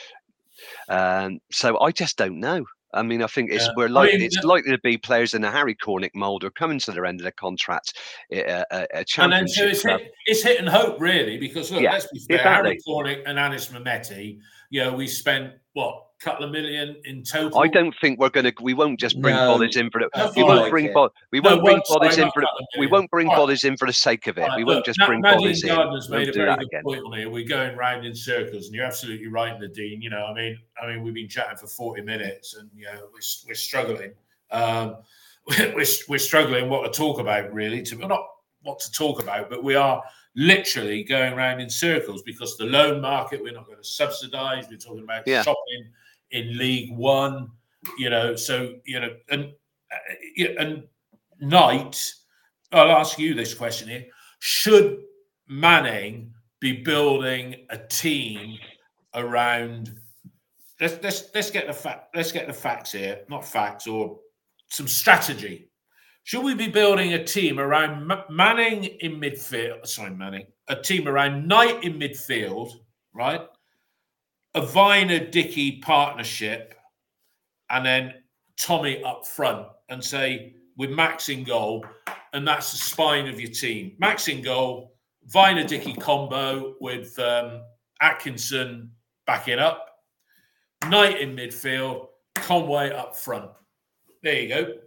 Um, so I just don't know. I mean, I think it's yeah. we're like I mean, it's yeah. likely to be players in the Harry Cornick mould or coming to their end of their contract. A, a, a championship and then so it's hit, it's hit and hope really, because look, yeah, let's be fair, exactly. Harry Cornick and Anis Mehmeti, you know, we spent what a couple of million in total. I don't think we're going to. We won't just bring no, bodies in for the. No, we won't like bring it. bod, We no, won't bring sorry, bodies in for the. We won't bring right. bodies in for the sake of it. Right, we look, won't just Na- bring Nadine bodies Gardner's in. made We'll a do very that good again. point on here. We're going round in circles, and you're absolutely right, Nadine. You know, I mean, I mean, we've been chatting for forty minutes, and you know, we're we're struggling. Um, we're we're struggling what to talk about, really. To well, not what to talk about, but we are literally going around in circles because the loan market we're not going to subsidise. We're talking about yeah. shopping in League One, you know. So you know, and uh, and Knight. I'll ask you this question here: should Manning be building a team around? Let's let's let's get the fact. Let's get the facts here, not facts or some strategy. Should we be building a team around M- Manning in midfield? Sorry, Manning. A team around Knight in midfield, right? A Viner Dickey partnership, and then Tommy up front and say, with Max in goal, and that's the spine of your team. Max in goal, Viner-Dickey combo with um, Atkinson backing up, Knight in midfield, Conway up front. There you go.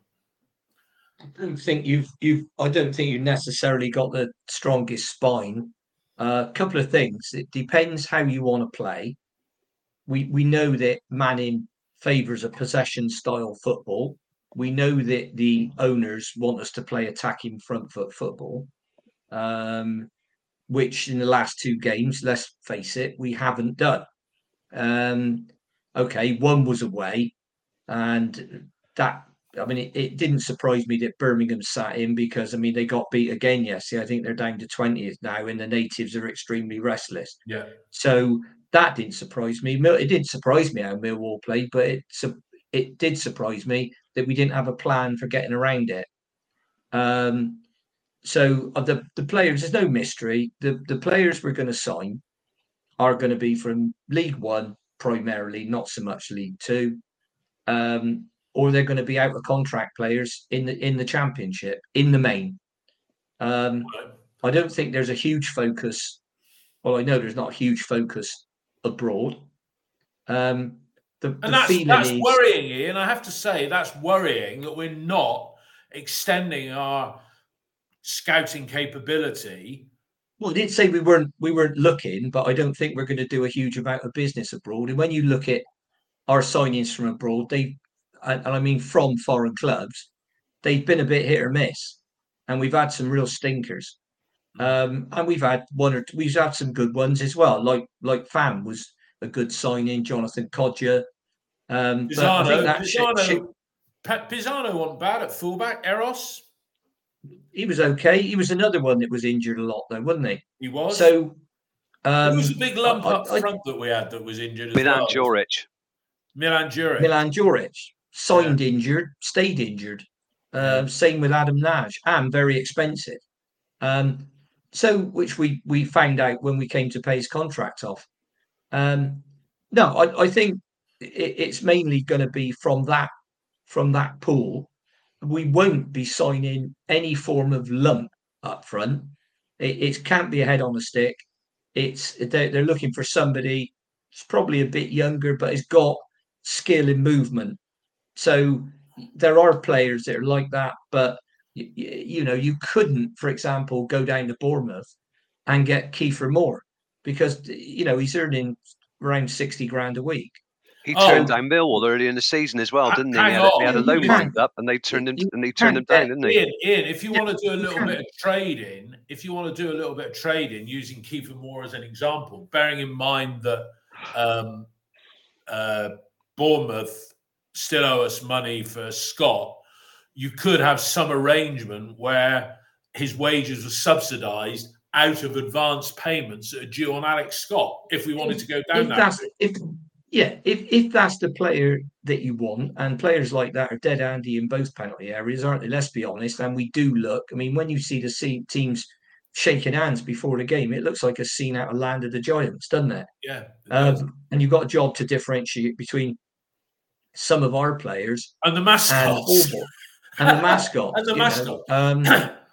I don't think you've you've. I don't think you necessarily got the strongest spine. A uh, couple of things. It depends how you want to play. We we know that Manning favours a possession style football. We know that the owners want us to play attacking front foot football, um, which in the last two games, let's face it, we haven't done. Um, okay, one was away, and that. I mean, it, it didn't surprise me that Birmingham sat in because, I mean, they got beat again yesterday. I think they're down to twentieth now, and the natives are extremely restless. Yeah. So that didn't surprise me. It didn't surprise me how Millwall played, but it it did surprise me that we didn't have a plan for getting around it. Um, so the the players, there's no mystery. The the players we're going to sign are going to be from League One primarily, not so much League Two. Um, or they're going to be out of contract players in the in the Championship in the main. Um, I don't think there's a huge focus. Well, I know there's not a huge focus abroad. Um, the, and the that's that's is, worrying, Ian. I have to say that's worrying that we're not extending our scouting capability. Well, I didn't say we weren't we weren't looking, but I don't think we're going to do a huge amount of business abroad. And when you look at our signings from abroad, they and I mean from foreign clubs, they've been a bit hit or miss, and we've had some real stinkers, um, and we've had one or two, we've had some good ones as well. Like like Fam was a good signing, Jonathan Kodja. Um, but I think that Pisano, shit, shit, Pisano wasn't bad at fullback. Eros, he was okay. He was another one that was injured a lot, though, wasn't he? He was. So um, there was a big lump I, up I, front that we had that was injured as Milan well. Djuric. Milan Djuric. Milan Djuric signed yeah. injured, stayed injured. Um, yeah. Same with Adam Naj, and very expensive. Um, so, which we we found out when we came to pay his contract off. Um, no, I, I think it, it's mainly going to be from that from that pool. We won't be signing any form of lump up front. It, it can't be a head on a stick. It's they're, they're looking for somebody who's probably a bit younger, but has got skill and movement. So there are players that are like that, but you, you know, you couldn't, for example, go down to Bournemouth and get Kiefer Moore because you know he's earning around sixty grand a week. He turned oh. down Millwall early in the season as well, didn't he? He had, a, he had a loan lined up, and they turned him and he turned him down, didn't he? Ian, Ian, if you yeah, want to do a little bit of trading, if you want to do a little bit of trading using Kiefer Moore as an example, bearing in mind that um, uh, Bournemouth still owe us money for Scott, you could have some arrangement where his wages were subsidised out of advance payments that are due on Alex Scott. If we wanted to go down if that that's, route. if yeah, if if that's the player that you want, and players like that are dead handy in both penalty areas, aren't they? Let's be honest. And we do look. I mean, when you see the teams shaking hands before the game, it looks like a scene out of Land of the Giants, doesn't it? Yeah. It um, and you've got a job to differentiate between some of our players and the mascots, and, and the mascot, and the mascot. Um,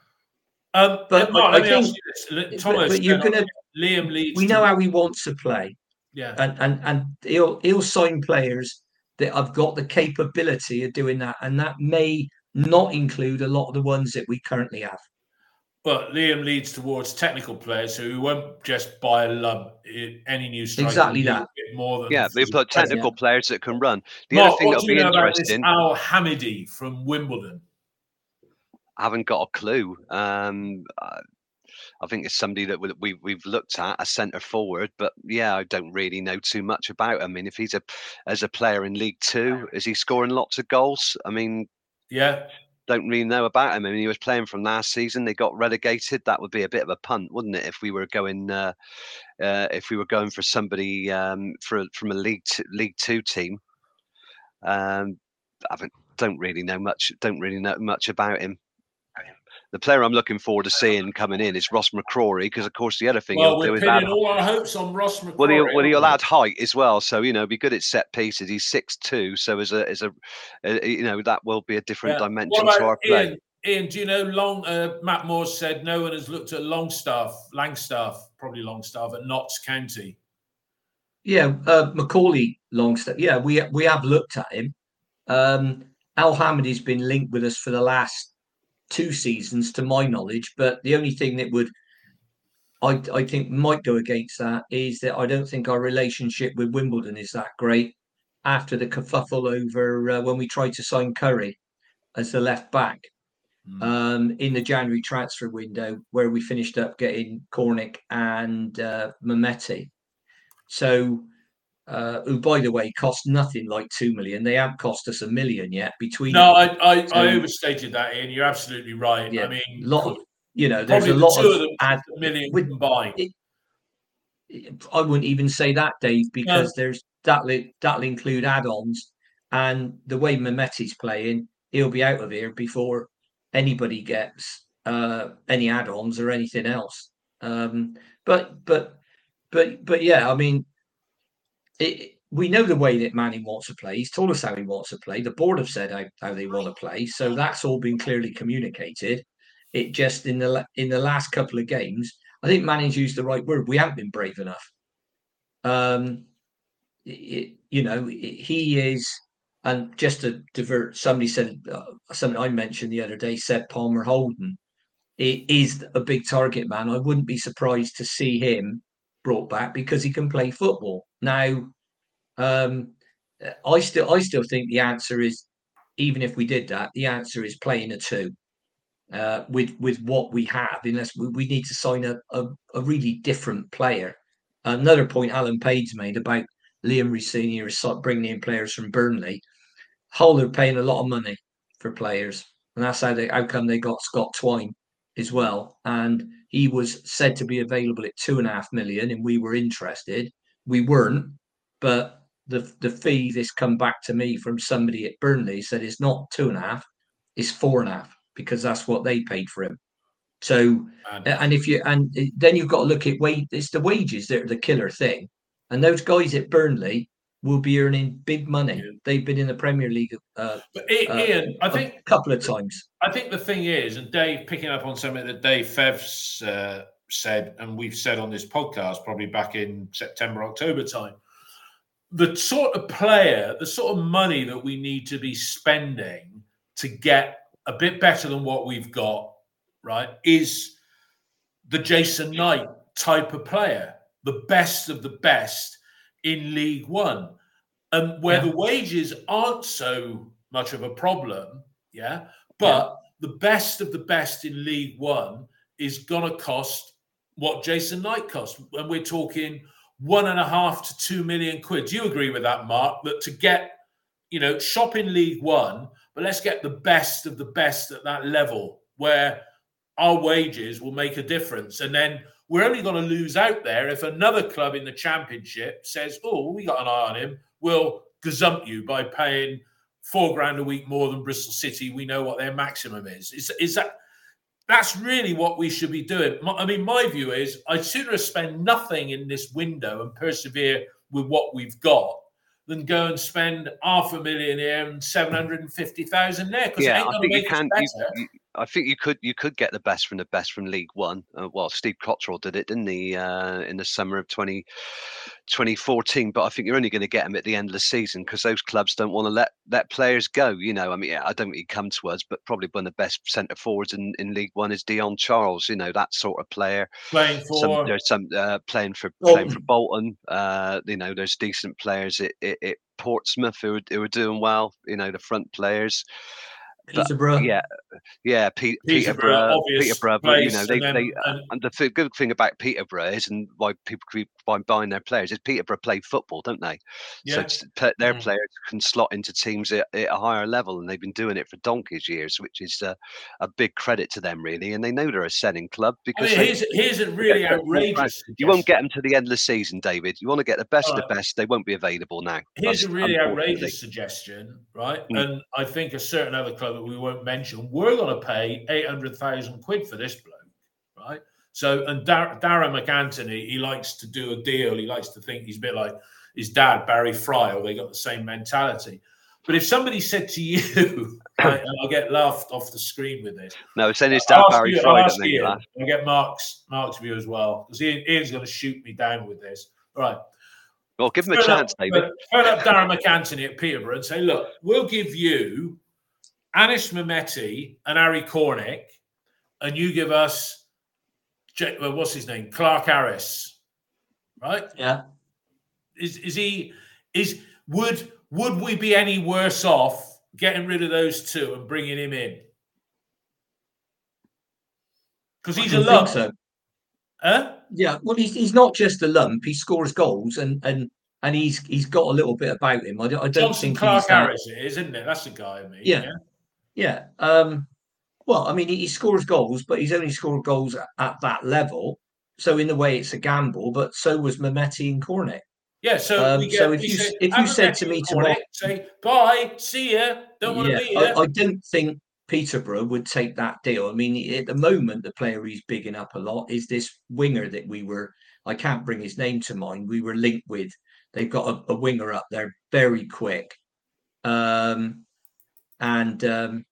um, but no, I, I think, you Thomas, but you're gonna. Liam Leeds. We know to... how he wants to play. Yeah, and and and he'll he'll sign players that have got the capability of doing that, and that may not include a lot of the ones that we currently have. But Liam leads towards technical players who won't just buy a lump in any new striker. Exactly that. More than yeah, they've got technical yeah. players that can run. The Mark, other thing that'll be interesting. Al Hamidi from Wimbledon. I haven't got a clue. Um, I think it's somebody that we we've looked at a centre forward, but yeah, I don't really know too much about him. I mean, if he's a as a player in League Two, is he scoring lots of goals? I mean, yeah, don't really know about him. I mean, he was playing from last season. They got relegated. That would be a bit of a punt, wouldn't it? If we were going, uh, uh, if we were going for somebody um, for from a League Two, League Two team. Um, I haven't, don't really know much. Don't really know much about him. the player I'm looking forward to seeing coming in is Ross McCrory, because of course the other thing well, he'll do we're is pinning add, all our hopes on Ross McCrory. well, he'll, well, he'll add height as well, so you know, be good at set pieces. He's six two, so as a as a uh, you know, that will be a different Yeah. dimension What about to our play. Ian? Ian, do you know Long? Uh, Matt Moore said no one has looked at Longstaff, Langstaff, probably Longstaff at Notts County. Yeah, uh, Macaulay Longstaff. Yeah, we we have looked at him. Um, Al Hamadi's been linked with us for the last two seasons, to my knowledge. But the only thing that would, I I think, might go against that is that I don't think our relationship with Wimbledon is that great after the kerfuffle over uh, when we tried to sign Curry as the left back. Mm. Um, in the January transfer window, where we finished up getting Cornick and uh, Mehmeti. So, uh, who, by the way, cost nothing like two million. They haven't cost us a million yet between. No, I I, so, I overstated that, Ian. You're absolutely right. Yeah, I mean, lot of, you know, there's a the lot two of, of them add, a million with, combined. It, it, I wouldn't even say that, Dave, because no. there's that'll that'll include add-ons, and the way Mehmeti's playing, he'll be out of here before anybody gets uh, any add-ons or anything else. Um, but but but but yeah, I mean, it, we know the way that Manning wants to play. He's told us how he wants to play. The board have said how, how they want to play, so that's all been clearly communicated. It just in the in the last couple of games, I think Manning's used the right word. We haven't been brave enough. Um, it, you know, it, he is. And just to divert, somebody said uh, something I mentioned the other day. Said Palmer Holden, it is a big target man. I wouldn't be surprised to see him brought back because he can play football. Now, um, I still, I still think the answer is, even if we did that, the answer is playing a two uh, with with what we have. Unless we, we need to sign a, a, a really different player. Another point Alan Page's made about Liam Rossini bringing in players from Burnley. Hull are paying a lot of money for players, and that's how they how come they got Scott Twine as well. And he was said to be available at two and a half million, and we were interested. We weren't, but the the fee this come back to me from somebody at Burnley said it's not two and a half, it's four and a half because that's what they paid for him. So, and, and if you and then you've got to look at wage. It's the wages that are the killer thing, and those guys at Burnley will be earning big money. Yeah. They've been in the Premier League uh, but Ian, uh, I think a couple of times. I think the thing is, and Dave, picking up on something that Dave Fevs uh, said, and we've said on this podcast probably back in September, October time, the sort of player, the sort of money that we need to be spending to get a bit better than what we've got, right, is the Jason Knight type of player, the best of the best in League One, and where yeah. the wages aren't so much of a problem, yeah, but yeah. the best of the best in League One is gonna cost what Jason Knight costs, and we're talking one and a half to two million quid. Do you agree with that, Mark? That to get, you know, shop in League One, but let's get the best of the best at that level where our wages will make a difference, and then we're only going to lose out there if another club in the Championship says, oh, we got an eye on him, we'll gazump you by paying four grand a week more than Bristol City. We know what their maximum is. Is, is that that's really what we should be doing? I mean, my view is I'd sooner spend nothing in this window and persevere with what we've got than go and spend half a million here and seven hundred fifty thousand there. Yeah, I think you can. You, you, I think you could you could get the best from the best from League One. Uh, well, Steve Cottrell did it, didn't he, uh, in the summer of twenty fourteen? But I think you're only going to get them at the end of the season because those clubs don't want to let let players go. You know, I mean, yeah, I don't think he'd come to us, but probably one of the best centre forwards in, in League One is Dion Charles. You know, that sort of player. Playing for some, there's some uh, playing for Bolton. playing for Bolton. Uh, you know, there's decent players at, at, at Portsmouth who are, who are doing well. You know, the front players. Peterborough. But, yeah, yeah, P- Peterborough, Peterborough, Peterborough but you know, they, and they, and, and the th- good thing about Peterborough is, and why people keep buying their players is Peterborough play football, don't they? Yeah. So their mm. players can slot into teams at, at a higher level, and they've been doing it for donkey's years, which is uh, a big credit to them, really. And they know they're a selling club because I mean, here's, they, here's a really outrageous. You won't get them to the end of the season, David. You want to get the best right. of the best. They won't be available now. Here's That's, a really outrageous suggestion, right? Mm. And I think a certain other club club that we won't mention, we're going to pay eight hundred thousand quid for this bloke, right? So, and Dar- Darren McAnthony, he likes to do a deal. He likes to think he's a bit like his dad, Barry Fry, or they got the same mentality. But if somebody said to you, and I'll get laughed off the screen with this. No, it's his dad, Barry you, Fry. I'll, Ian, I'll get Mark's Mark's view as well, because Ian, Ian's going to shoot me down with this. All right. Well, give him a phone chance, up, David. Phone up Darren McAnthony at Peterborough and say, look, we'll give you Anish Mehmeti and Harry Cornick, and you give us, well, what's his name? Clark Harris, right? Yeah. Is is he, is, would, would we be any worse off getting rid of those two and bringing him in? Because he's a lump. So. Huh? Yeah, well, he's he's not just a lump. He scores goals, and and and he's he's got a little bit about him. I don't, I don't Johnson think Clark he's that, Harris, it is, isn't it? That's the guy. I mean, yeah, yeah. yeah. Um, well, I mean, he, he scores goals, but he's only scored goals at, at that level. So in a way, it's a gamble. But so was Mehmeti and Cornick. Yeah. So um, we get, so if we you say, if you said to me tomorrow, say bye, see ya, don't want yeah, to be here. I, I don't think Peterborough would take that deal. I mean, at the moment, the player he's bigging up a lot is this winger that we were, I can't bring his name to mind, we were linked with. They've got a, a winger up there, very quick. Um, and um,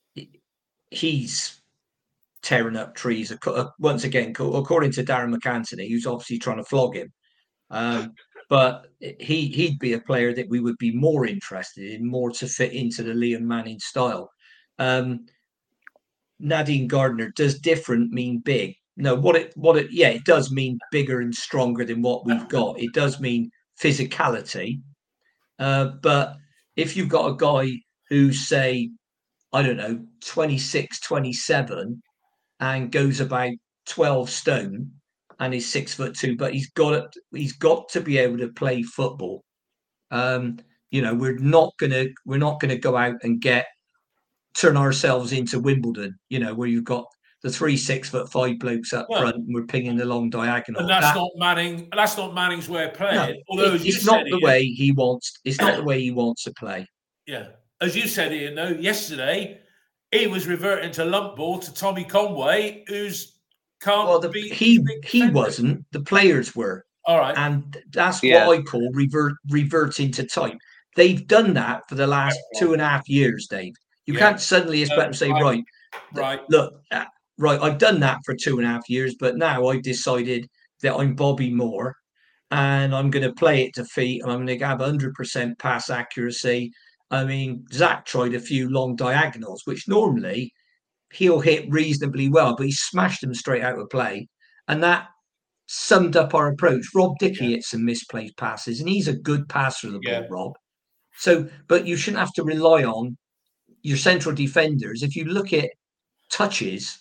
he's tearing up trees. Once again, according to Darren McAnthony, who's obviously trying to flog him. Um, but he, he'd be a player that we would be more interested in, more to fit into the Liam Manning style. Um, Nadine Gardner, does different mean big? No, what it what it yeah, it does mean bigger and stronger than what we've got. It does mean physicality. Uh, but if you've got a guy who's, say, I don't know, twenty-six, twenty-seven and goes about twelve stone and he's six foot two, but he's got it, he's got to be able to play football. Um, you know, we're not gonna we're not gonna go out and get turn ourselves into Wimbledon, you know, where you've got the three six foot five blokes up well, front and we're pinging the long diagonal. And that's that, not Manning. That's not Manning's way of playing. No, Although it, it's not the Ian, way he wants. It's not the way he wants to play. Yeah, as you said, Ian. Though yesterday he was reverting to lump ball to Tommy Conway, who's can't well, the, be. He he wasn't. The players were. All right, and that's yeah. what I call revert reverting to type. They've done that for the last two and a half years, Dave. You yeah. can't suddenly expect no, to say, right, right, look, uh, right, I've done that for two and a half years, but now I've decided that I'm Bobby Moore and I'm going to play it to feet and I'm going to have one hundred percent pass accuracy. I mean, Zach tried a few long diagonals, which normally he'll hit reasonably well, but he smashed them straight out of play. And that summed up our approach. Rob Dickey yeah. hit some misplaced passes, and he's a good passer of the yeah. ball, Rob. So, but you shouldn't have to rely on your central defenders. If you look at touches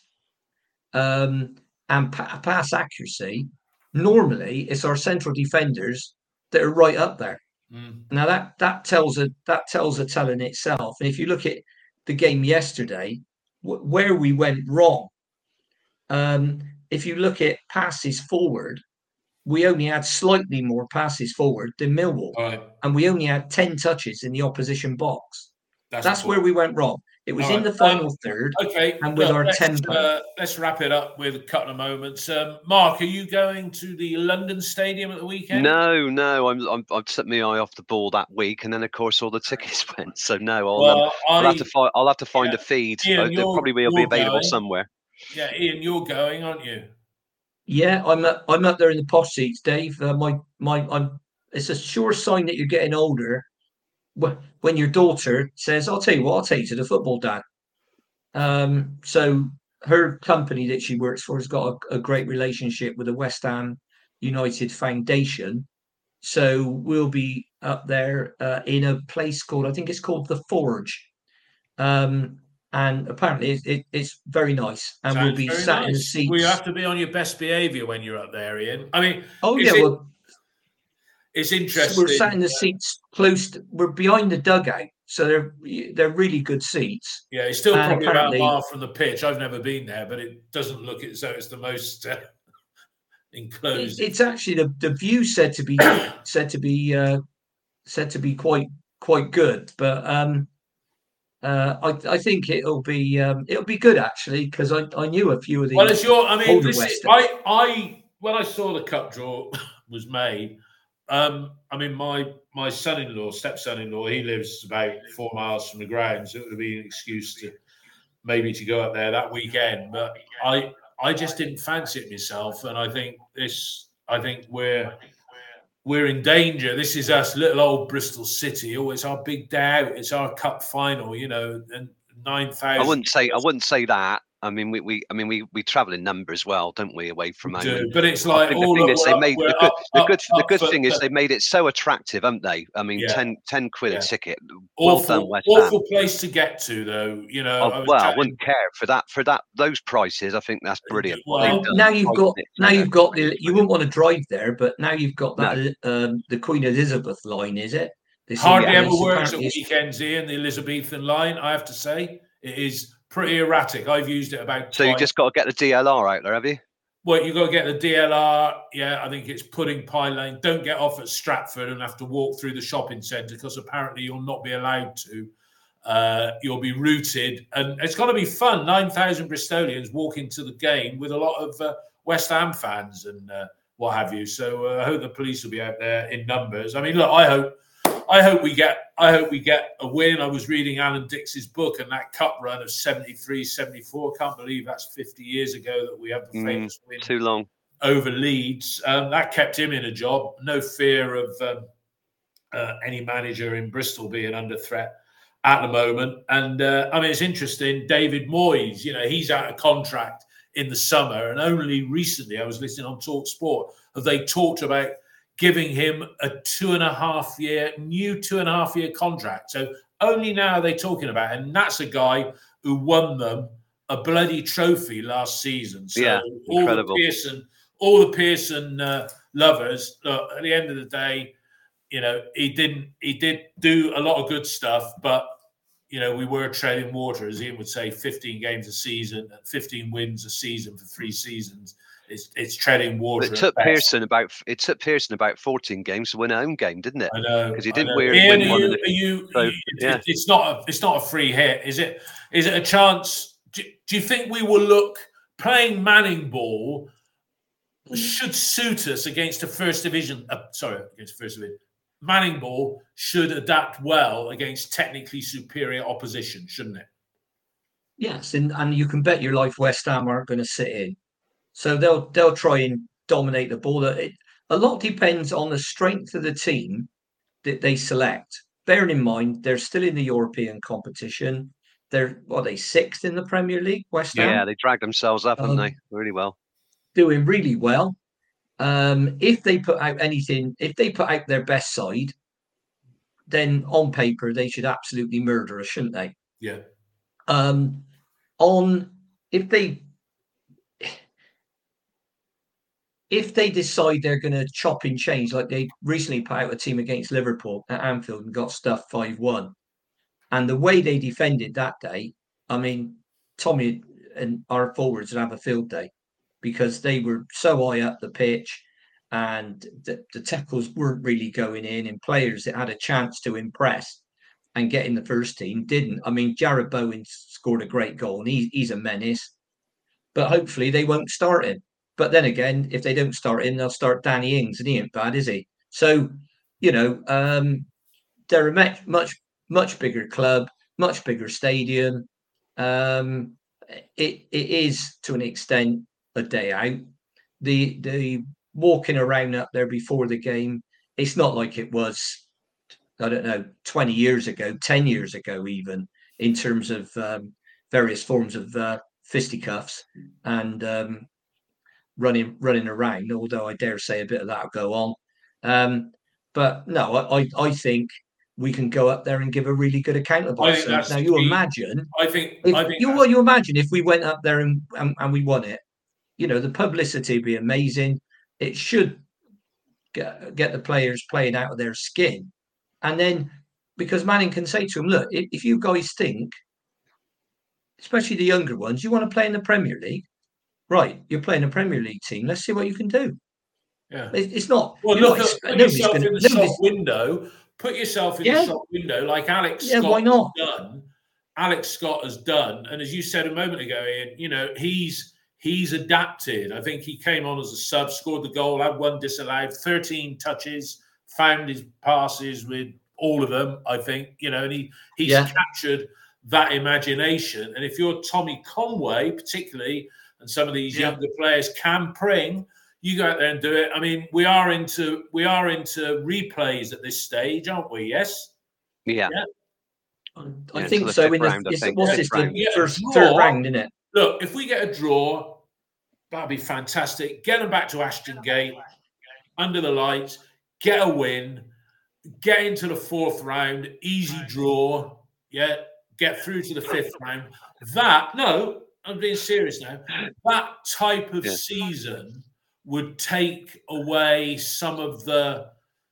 um, and pa- pass accuracy, normally it's our central defenders that are right up there. Mm. Now that that tells a that tells a tell in itself. And if you look at the game yesterday, w- where we went wrong, um, if you look at passes forward, we only had slightly more passes forward than Millwall, right. and we only had ten touches in the opposition box. That's, That's cool. where we went wrong. It was All in right. the final um, third, okay. and with well, our let's, tempo. Uh, let's wrap it up with a couple of moments. Um, Mark, are you going to the London Stadium at the weekend? No, no. I'm, I'm I've set my eye off the ball that week, and then of course all the tickets went. So no, I'll, well, um, I'll I, have to find. I'll have to find yeah. a feed. Ian, uh, it probably will be available going. somewhere. Yeah, Ian, you're going, aren't you? Yeah, I'm up, I'm up there in the posh seats, Dave. Uh, my my, I'm. It's a sure sign that you're getting older when your daughter says, "I'll tell you what, I'll take you to the football, Dad." Um, so her company that she works for has got a, a great relationship with the West Ham United Foundation. So we'll be up there uh, in a place called, I think it's called the Forge. Um, and apparently it, it, it's very nice. And Sounds we'll be sat nice. in the seats. Well, you have to be on your best behaviour when you're up there, Ian. I mean, oh, yeah, it, well, it's interesting. So we're sat in the seats close to, we're behind the dugout. So they're they're really good seats. Yeah, it's still and probably about a mile from the pitch. I've never been there, but it doesn't look as though it's the most uh, enclosed. It, it's actually the, the view said to be said to be uh, said to be quite quite good, but um, Uh, I, I think it'll be um, it'll be good actually because I, I knew a few of the well, it's your. I mean, older this is, West. I I when I saw the cup draw was made. Um, I mean, my my son-in-law, step-son-in-law, he lives about four miles from the ground, so it would be an excuse to maybe to go up there that weekend. But I I just didn't fancy it myself, and I think this. I think we're. We're in danger. This is us, little old Bristol City. Oh, it's our big day out. It's our cup final, you know, and nine thousand. I wouldn't say I wouldn't say that. I mean, we, we I mean, we, we travel in numbers well, don't we, away from home? Do, but it's like the all thing the, is, they made the good, up, the good, up, the good up, thing up, is they made it so attractive, haven't they? I mean, yeah. ten, ten quid yeah. a ticket. Well awful, done, West Ham. Awful place to get to, though. You know, oh, I well, chatting, I wouldn't care for that. For that, those prices, I think that's brilliant. Well, now you've got now you've got the. You wouldn't want to drive there, but now you've got that. No. Um, the Queen Elizabeth line, is it? This hardly ever works at weekends, Ian. The Elizabethan line, I have to say, it is pretty erratic. I've used it about. So twice. You just got to get the D L R out there, have you? Well, you got to get the D L R. Yeah, I think it's Pudding Pie Lane. Don't get off at Stratford and have to walk through the shopping centre because apparently you'll not be allowed to. Uh, you'll be routed, and it's going to be fun. Nine thousand Bristolians walking to the game with a lot of uh, West Ham fans and uh, what have you. So uh, I hope the police will be out there in numbers. I mean, look, I hope. I hope we get I hope we get a win. I was reading Alan Dix's book and that cup run of seventy-three, seventy-four. Can't believe that's fifty years ago that we had the famous mm, win too long over Leeds. Um, that kept him in a job. No fear of um, uh, any manager in Bristol being under threat at the moment. And uh, I mean, it's interesting. David Moyes, you know, he's out of contract in the summer, and only recently I was listening on Talk Sport have they talked about giving him a two and a half year, new two and a half year contract. So only now are they talking about it. And that's a guy who won them a bloody trophy last season. So yeah, all incredible. the Pearson, all the Pearson uh, lovers, look, at the end of the day, you know, he didn't, he did do a lot of good stuff, but you know, we were treading water, as Ian would say, fifteen games a season, fifteen wins a season for three seasons. It's it's treading water. It took Pearson about it took Pearson about fourteen games to win a home game, didn't it? I know because he didn't win Ian, one. Are you, are you, so, you, yeah. It's not a it's not a free hit, is it? Is it a chance? Do, do you think we will look playing Manning ball should suit us against a first division? Uh, sorry, against first division. Manning ball should adapt well against technically superior opposition, shouldn't it? Yes, and, and you can bet your life West Ham aren't going to sit in. So they'll they'll try and dominate the ball. It, a lot depends on the strength of the team that they select. Bearing in mind, they're still in the European competition. They're, what are they, sixth in the Premier League, West Ham? Yeah, they dragged themselves up, haven't um, they? Really well. Doing really well. Um, if they put out anything, if they put out their best side, then on paper, they should absolutely murder us, shouldn't they? Yeah. Um, on, if they... If they decide they're going to chop and change, like they recently put out a team against Liverpool at Anfield and got stuffed five one, and the way they defended that day, I mean, Tommy and our forwards would have a field day because they were so high up the pitch and the, the tackles weren't really going in, and players that had a chance to impress and get in the first team didn't. I mean, Jared Bowen scored a great goal and he, he's a menace, but hopefully they won't start him. But then again, if they don't start him, they'll start Danny Ings, and he ain't bad, is he? So, you know, um, they're a much, much, much bigger club, much bigger stadium. Um, it it is to an extent a day out. The the walking around up there before the game, it's not like it was, I don't know, twenty years ago, ten years ago, even in terms of um, various forms of uh, fisticuffs and. Um, running running around, although I dare say a bit of that will go on. Um, but no, I, I think we can go up there and give a really good account of ourselves. Now, you key. imagine, I think, if, I think you, well, you imagine if we went up there and, and, and we won it, you know, the publicity would be amazing. It should get, get the players playing out of their skin. And then, because Manning can say to them, look, if, if you guys think, especially the younger ones, you want to play in the Premier League, right, you're playing a Premier League team. Let's see what you can do. Yeah, it's not. Well, look, at, put yourself gonna, in the shop window. Put yourself in yeah. the shop window, like Alex yeah, Scott why not? done. Alex Scott has done, and as you said a moment ago, Ian, you know, he's he's adapted. I think he came on as a sub, scored the goal, had one disallowed, thirteen touches, found his passes with all of them, I think, you know, and he he's yeah. captured that imagination. And if you're Tommy Conway, particularly, and some of these yeah. younger players, Cam Pring, you go out there and do it. I mean, we are into we are into replays at this stage, aren't we? Yes. Yeah. yeah. I yeah, think so. In the, round, think. What's this? The yeah, first draw, third round, isn't it? Look, if we get a draw, that'd be fantastic. Get them back to Ashton Gate, under the lights, get a win, get into the fourth round, easy draw. Yeah, get through to the fifth round. That no, I'm being serious now. That type of yeah. season would take away some of the,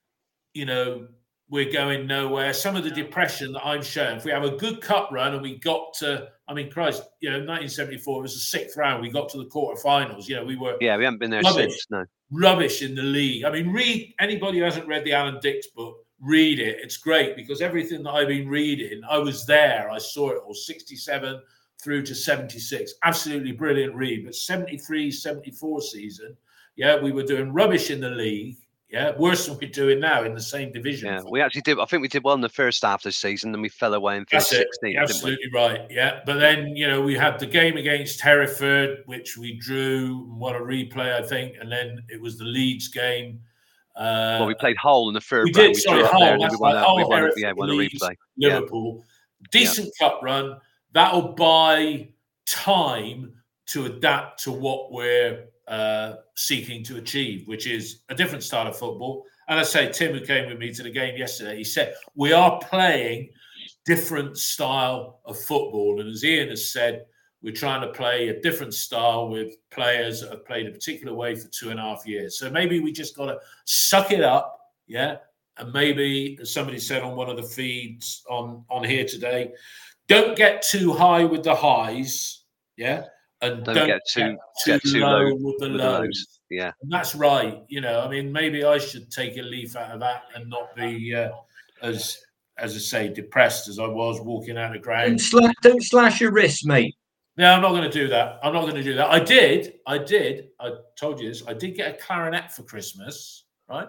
you know, we're going nowhere. Some of the depression that I'm showing. If we have a good cup run and we got to, I mean, Christ, you know, nineteen seventy-four it was the sixth round. We got to the quarterfinals. You know, we were yeah, we haven't been there rubbish, since. No, rubbish in the league. I mean, read anybody who hasn't read the Alan Dix book, read it. It's great because everything that I've been reading, I was there. I saw it all, sixty-seven through to seventy-six. Absolutely brilliant read. But seventy-three, seventy-four season, yeah, we were doing rubbish in the league. Yeah, worse than we're doing now in the same division. Yeah, we actually did. I think we did well in the first half of the season, and we fell away in finished sixteenth. Absolutely right. Yeah, but then you know we had the game against Hereford, which we drew, won a replay, I think, and then it was the Leeds game. Uh, well, we played Hull in the third. We did. Sorry, Hull. There, that's we won, right. Hull, we won, Hereford, yeah, won a Leeds, replay. Liverpool, yeah. decent yeah. cup run. That'll buy time to adapt to what we're uh, seeking to achieve, which is a different style of football. And I say, Tim, who came with me to the game yesterday, he said, we are playing different style of football. And as Ian has said, we're trying to play a different style with players that have played a particular way for two and a half years. So maybe we just got to suck it up, yeah? And maybe, as somebody said on one of the feeds on, on here today, don't get too high with the highs, yeah? And don't, don't get too, get too, get too low, low with the with lows. The lows. Yeah, and that's right. You know, I mean, maybe I should take a leaf out of that and not be uh, as, as I say, depressed as I was walking out of the ground. Don't slash, don't slash your wrists, mate. No, I'm not going to do that. I'm not going to do that. I did. I did. I told you this. I did get a clarinet for Christmas, right?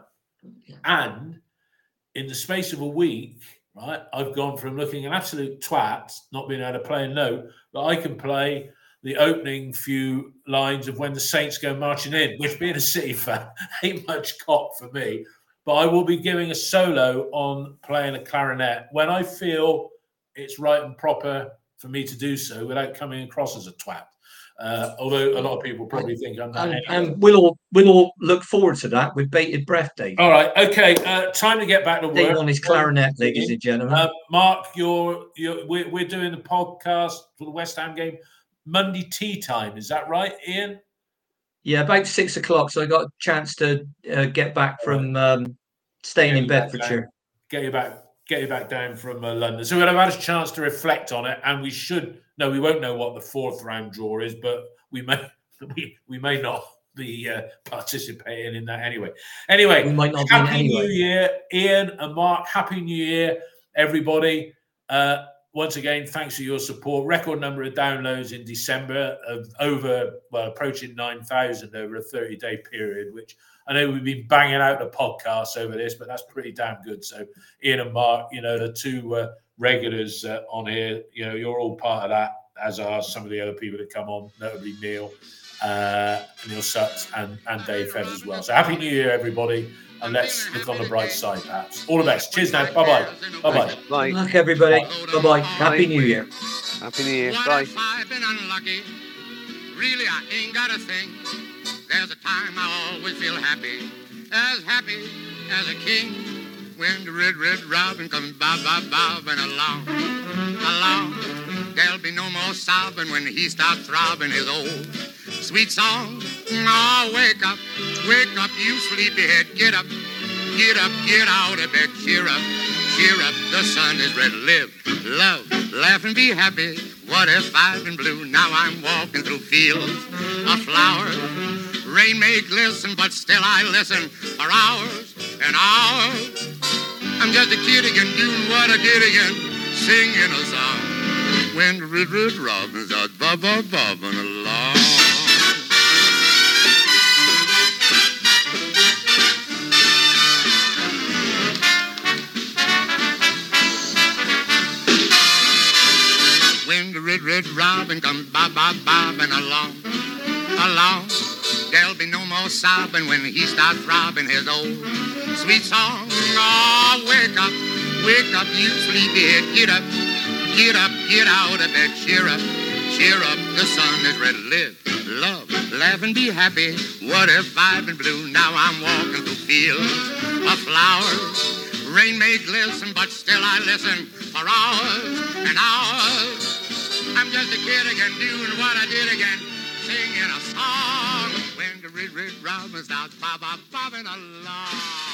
And in the space of a week, right, I've gone from looking an absolute twat, not being able to play a note, but I can play the opening few lines of When the Saints Go Marching In, which, being a City fan, ain't much cop for me. But I will be giving a solo on playing a clarinet when I feel it's right and proper for me to do so without coming across as a twat. Uh, although a lot of people probably think I'm that. And, anyway. and we'll all we'll all look forward to that with bated breath, Dave. All right, okay. Uh, time to get back to work. Dave on his clarinet, ladies and gentlemen. Uh, Mark, you're you're we're, we're doing the podcast for the West Ham game Monday tea time. Is that right, Ian? Yeah, about six o'clock. So I got a chance to uh, get back from um, staying get in Bedfordshire. Get you back. Get you back down from uh, London. So we'll have had a chance to reflect on it, and we should. No, we won't know what the fourth round draw is, but we may we, we may not be uh, participating in that anyway. Anyway, we might not happy anyway. New Year, Ian and Mark. Happy New Year, everybody. Uh, once again, thanks for your support. Record number of downloads in December of over, well, approaching nine thousand over a thirty-day period, which I know we've been banging out the podcasts over this, but that's pretty damn good. So Ian and Mark, you know, the two uh, regulars uh, on here, you know, you're all part of that, as are some of the other people that come on, notably Neil, uh, Neil Sutts and, and Dave Fez as well. So happy New Year, everybody. And let's look on the bright side, perhaps. All the best. Cheers now. Bye-bye. Bye-bye. Bye. Good luck, everybody. Bye-bye. Happy New Year. Happy New Year. Bye. I've been unlucky. Really, I ain't got a thing. There's a time I always feel happy, as happy as a king, when the red, red robin comes bob, bob, bobbing along, along. There'll be no more sobbing when he starts throbbing his old sweet song. Oh, wake up, wake up, you sleepyhead, get up, get up, get out of bed, cheer up, cheer up, the sun is red, live, love, laugh and be happy. What if I've been blue? Now I'm walking through fields of flowers. Rain may glisten, but still I listen for hours and hours. I'm just a kid again, doing what I did again, singing a song. when the red, red robin starts bob-bob-bobbing along. When the red, red robin comes bob-bob-bobbing along, along, there'll be no more sobbing when he starts throbbing his old sweet song. Oh, wake up, wake up, you sleepyhead, get up, get up, get out of bed, cheer up, cheer up, the sun is red. Live, love, laugh and be happy. What if I've been blue? Now I'm walking through fields of flowers. Rain may glisten, but still I listen for hours and hours. I'm just a kid again, doing what I did again, singing a song when the red, red robin starts bob, bob, bobbing along.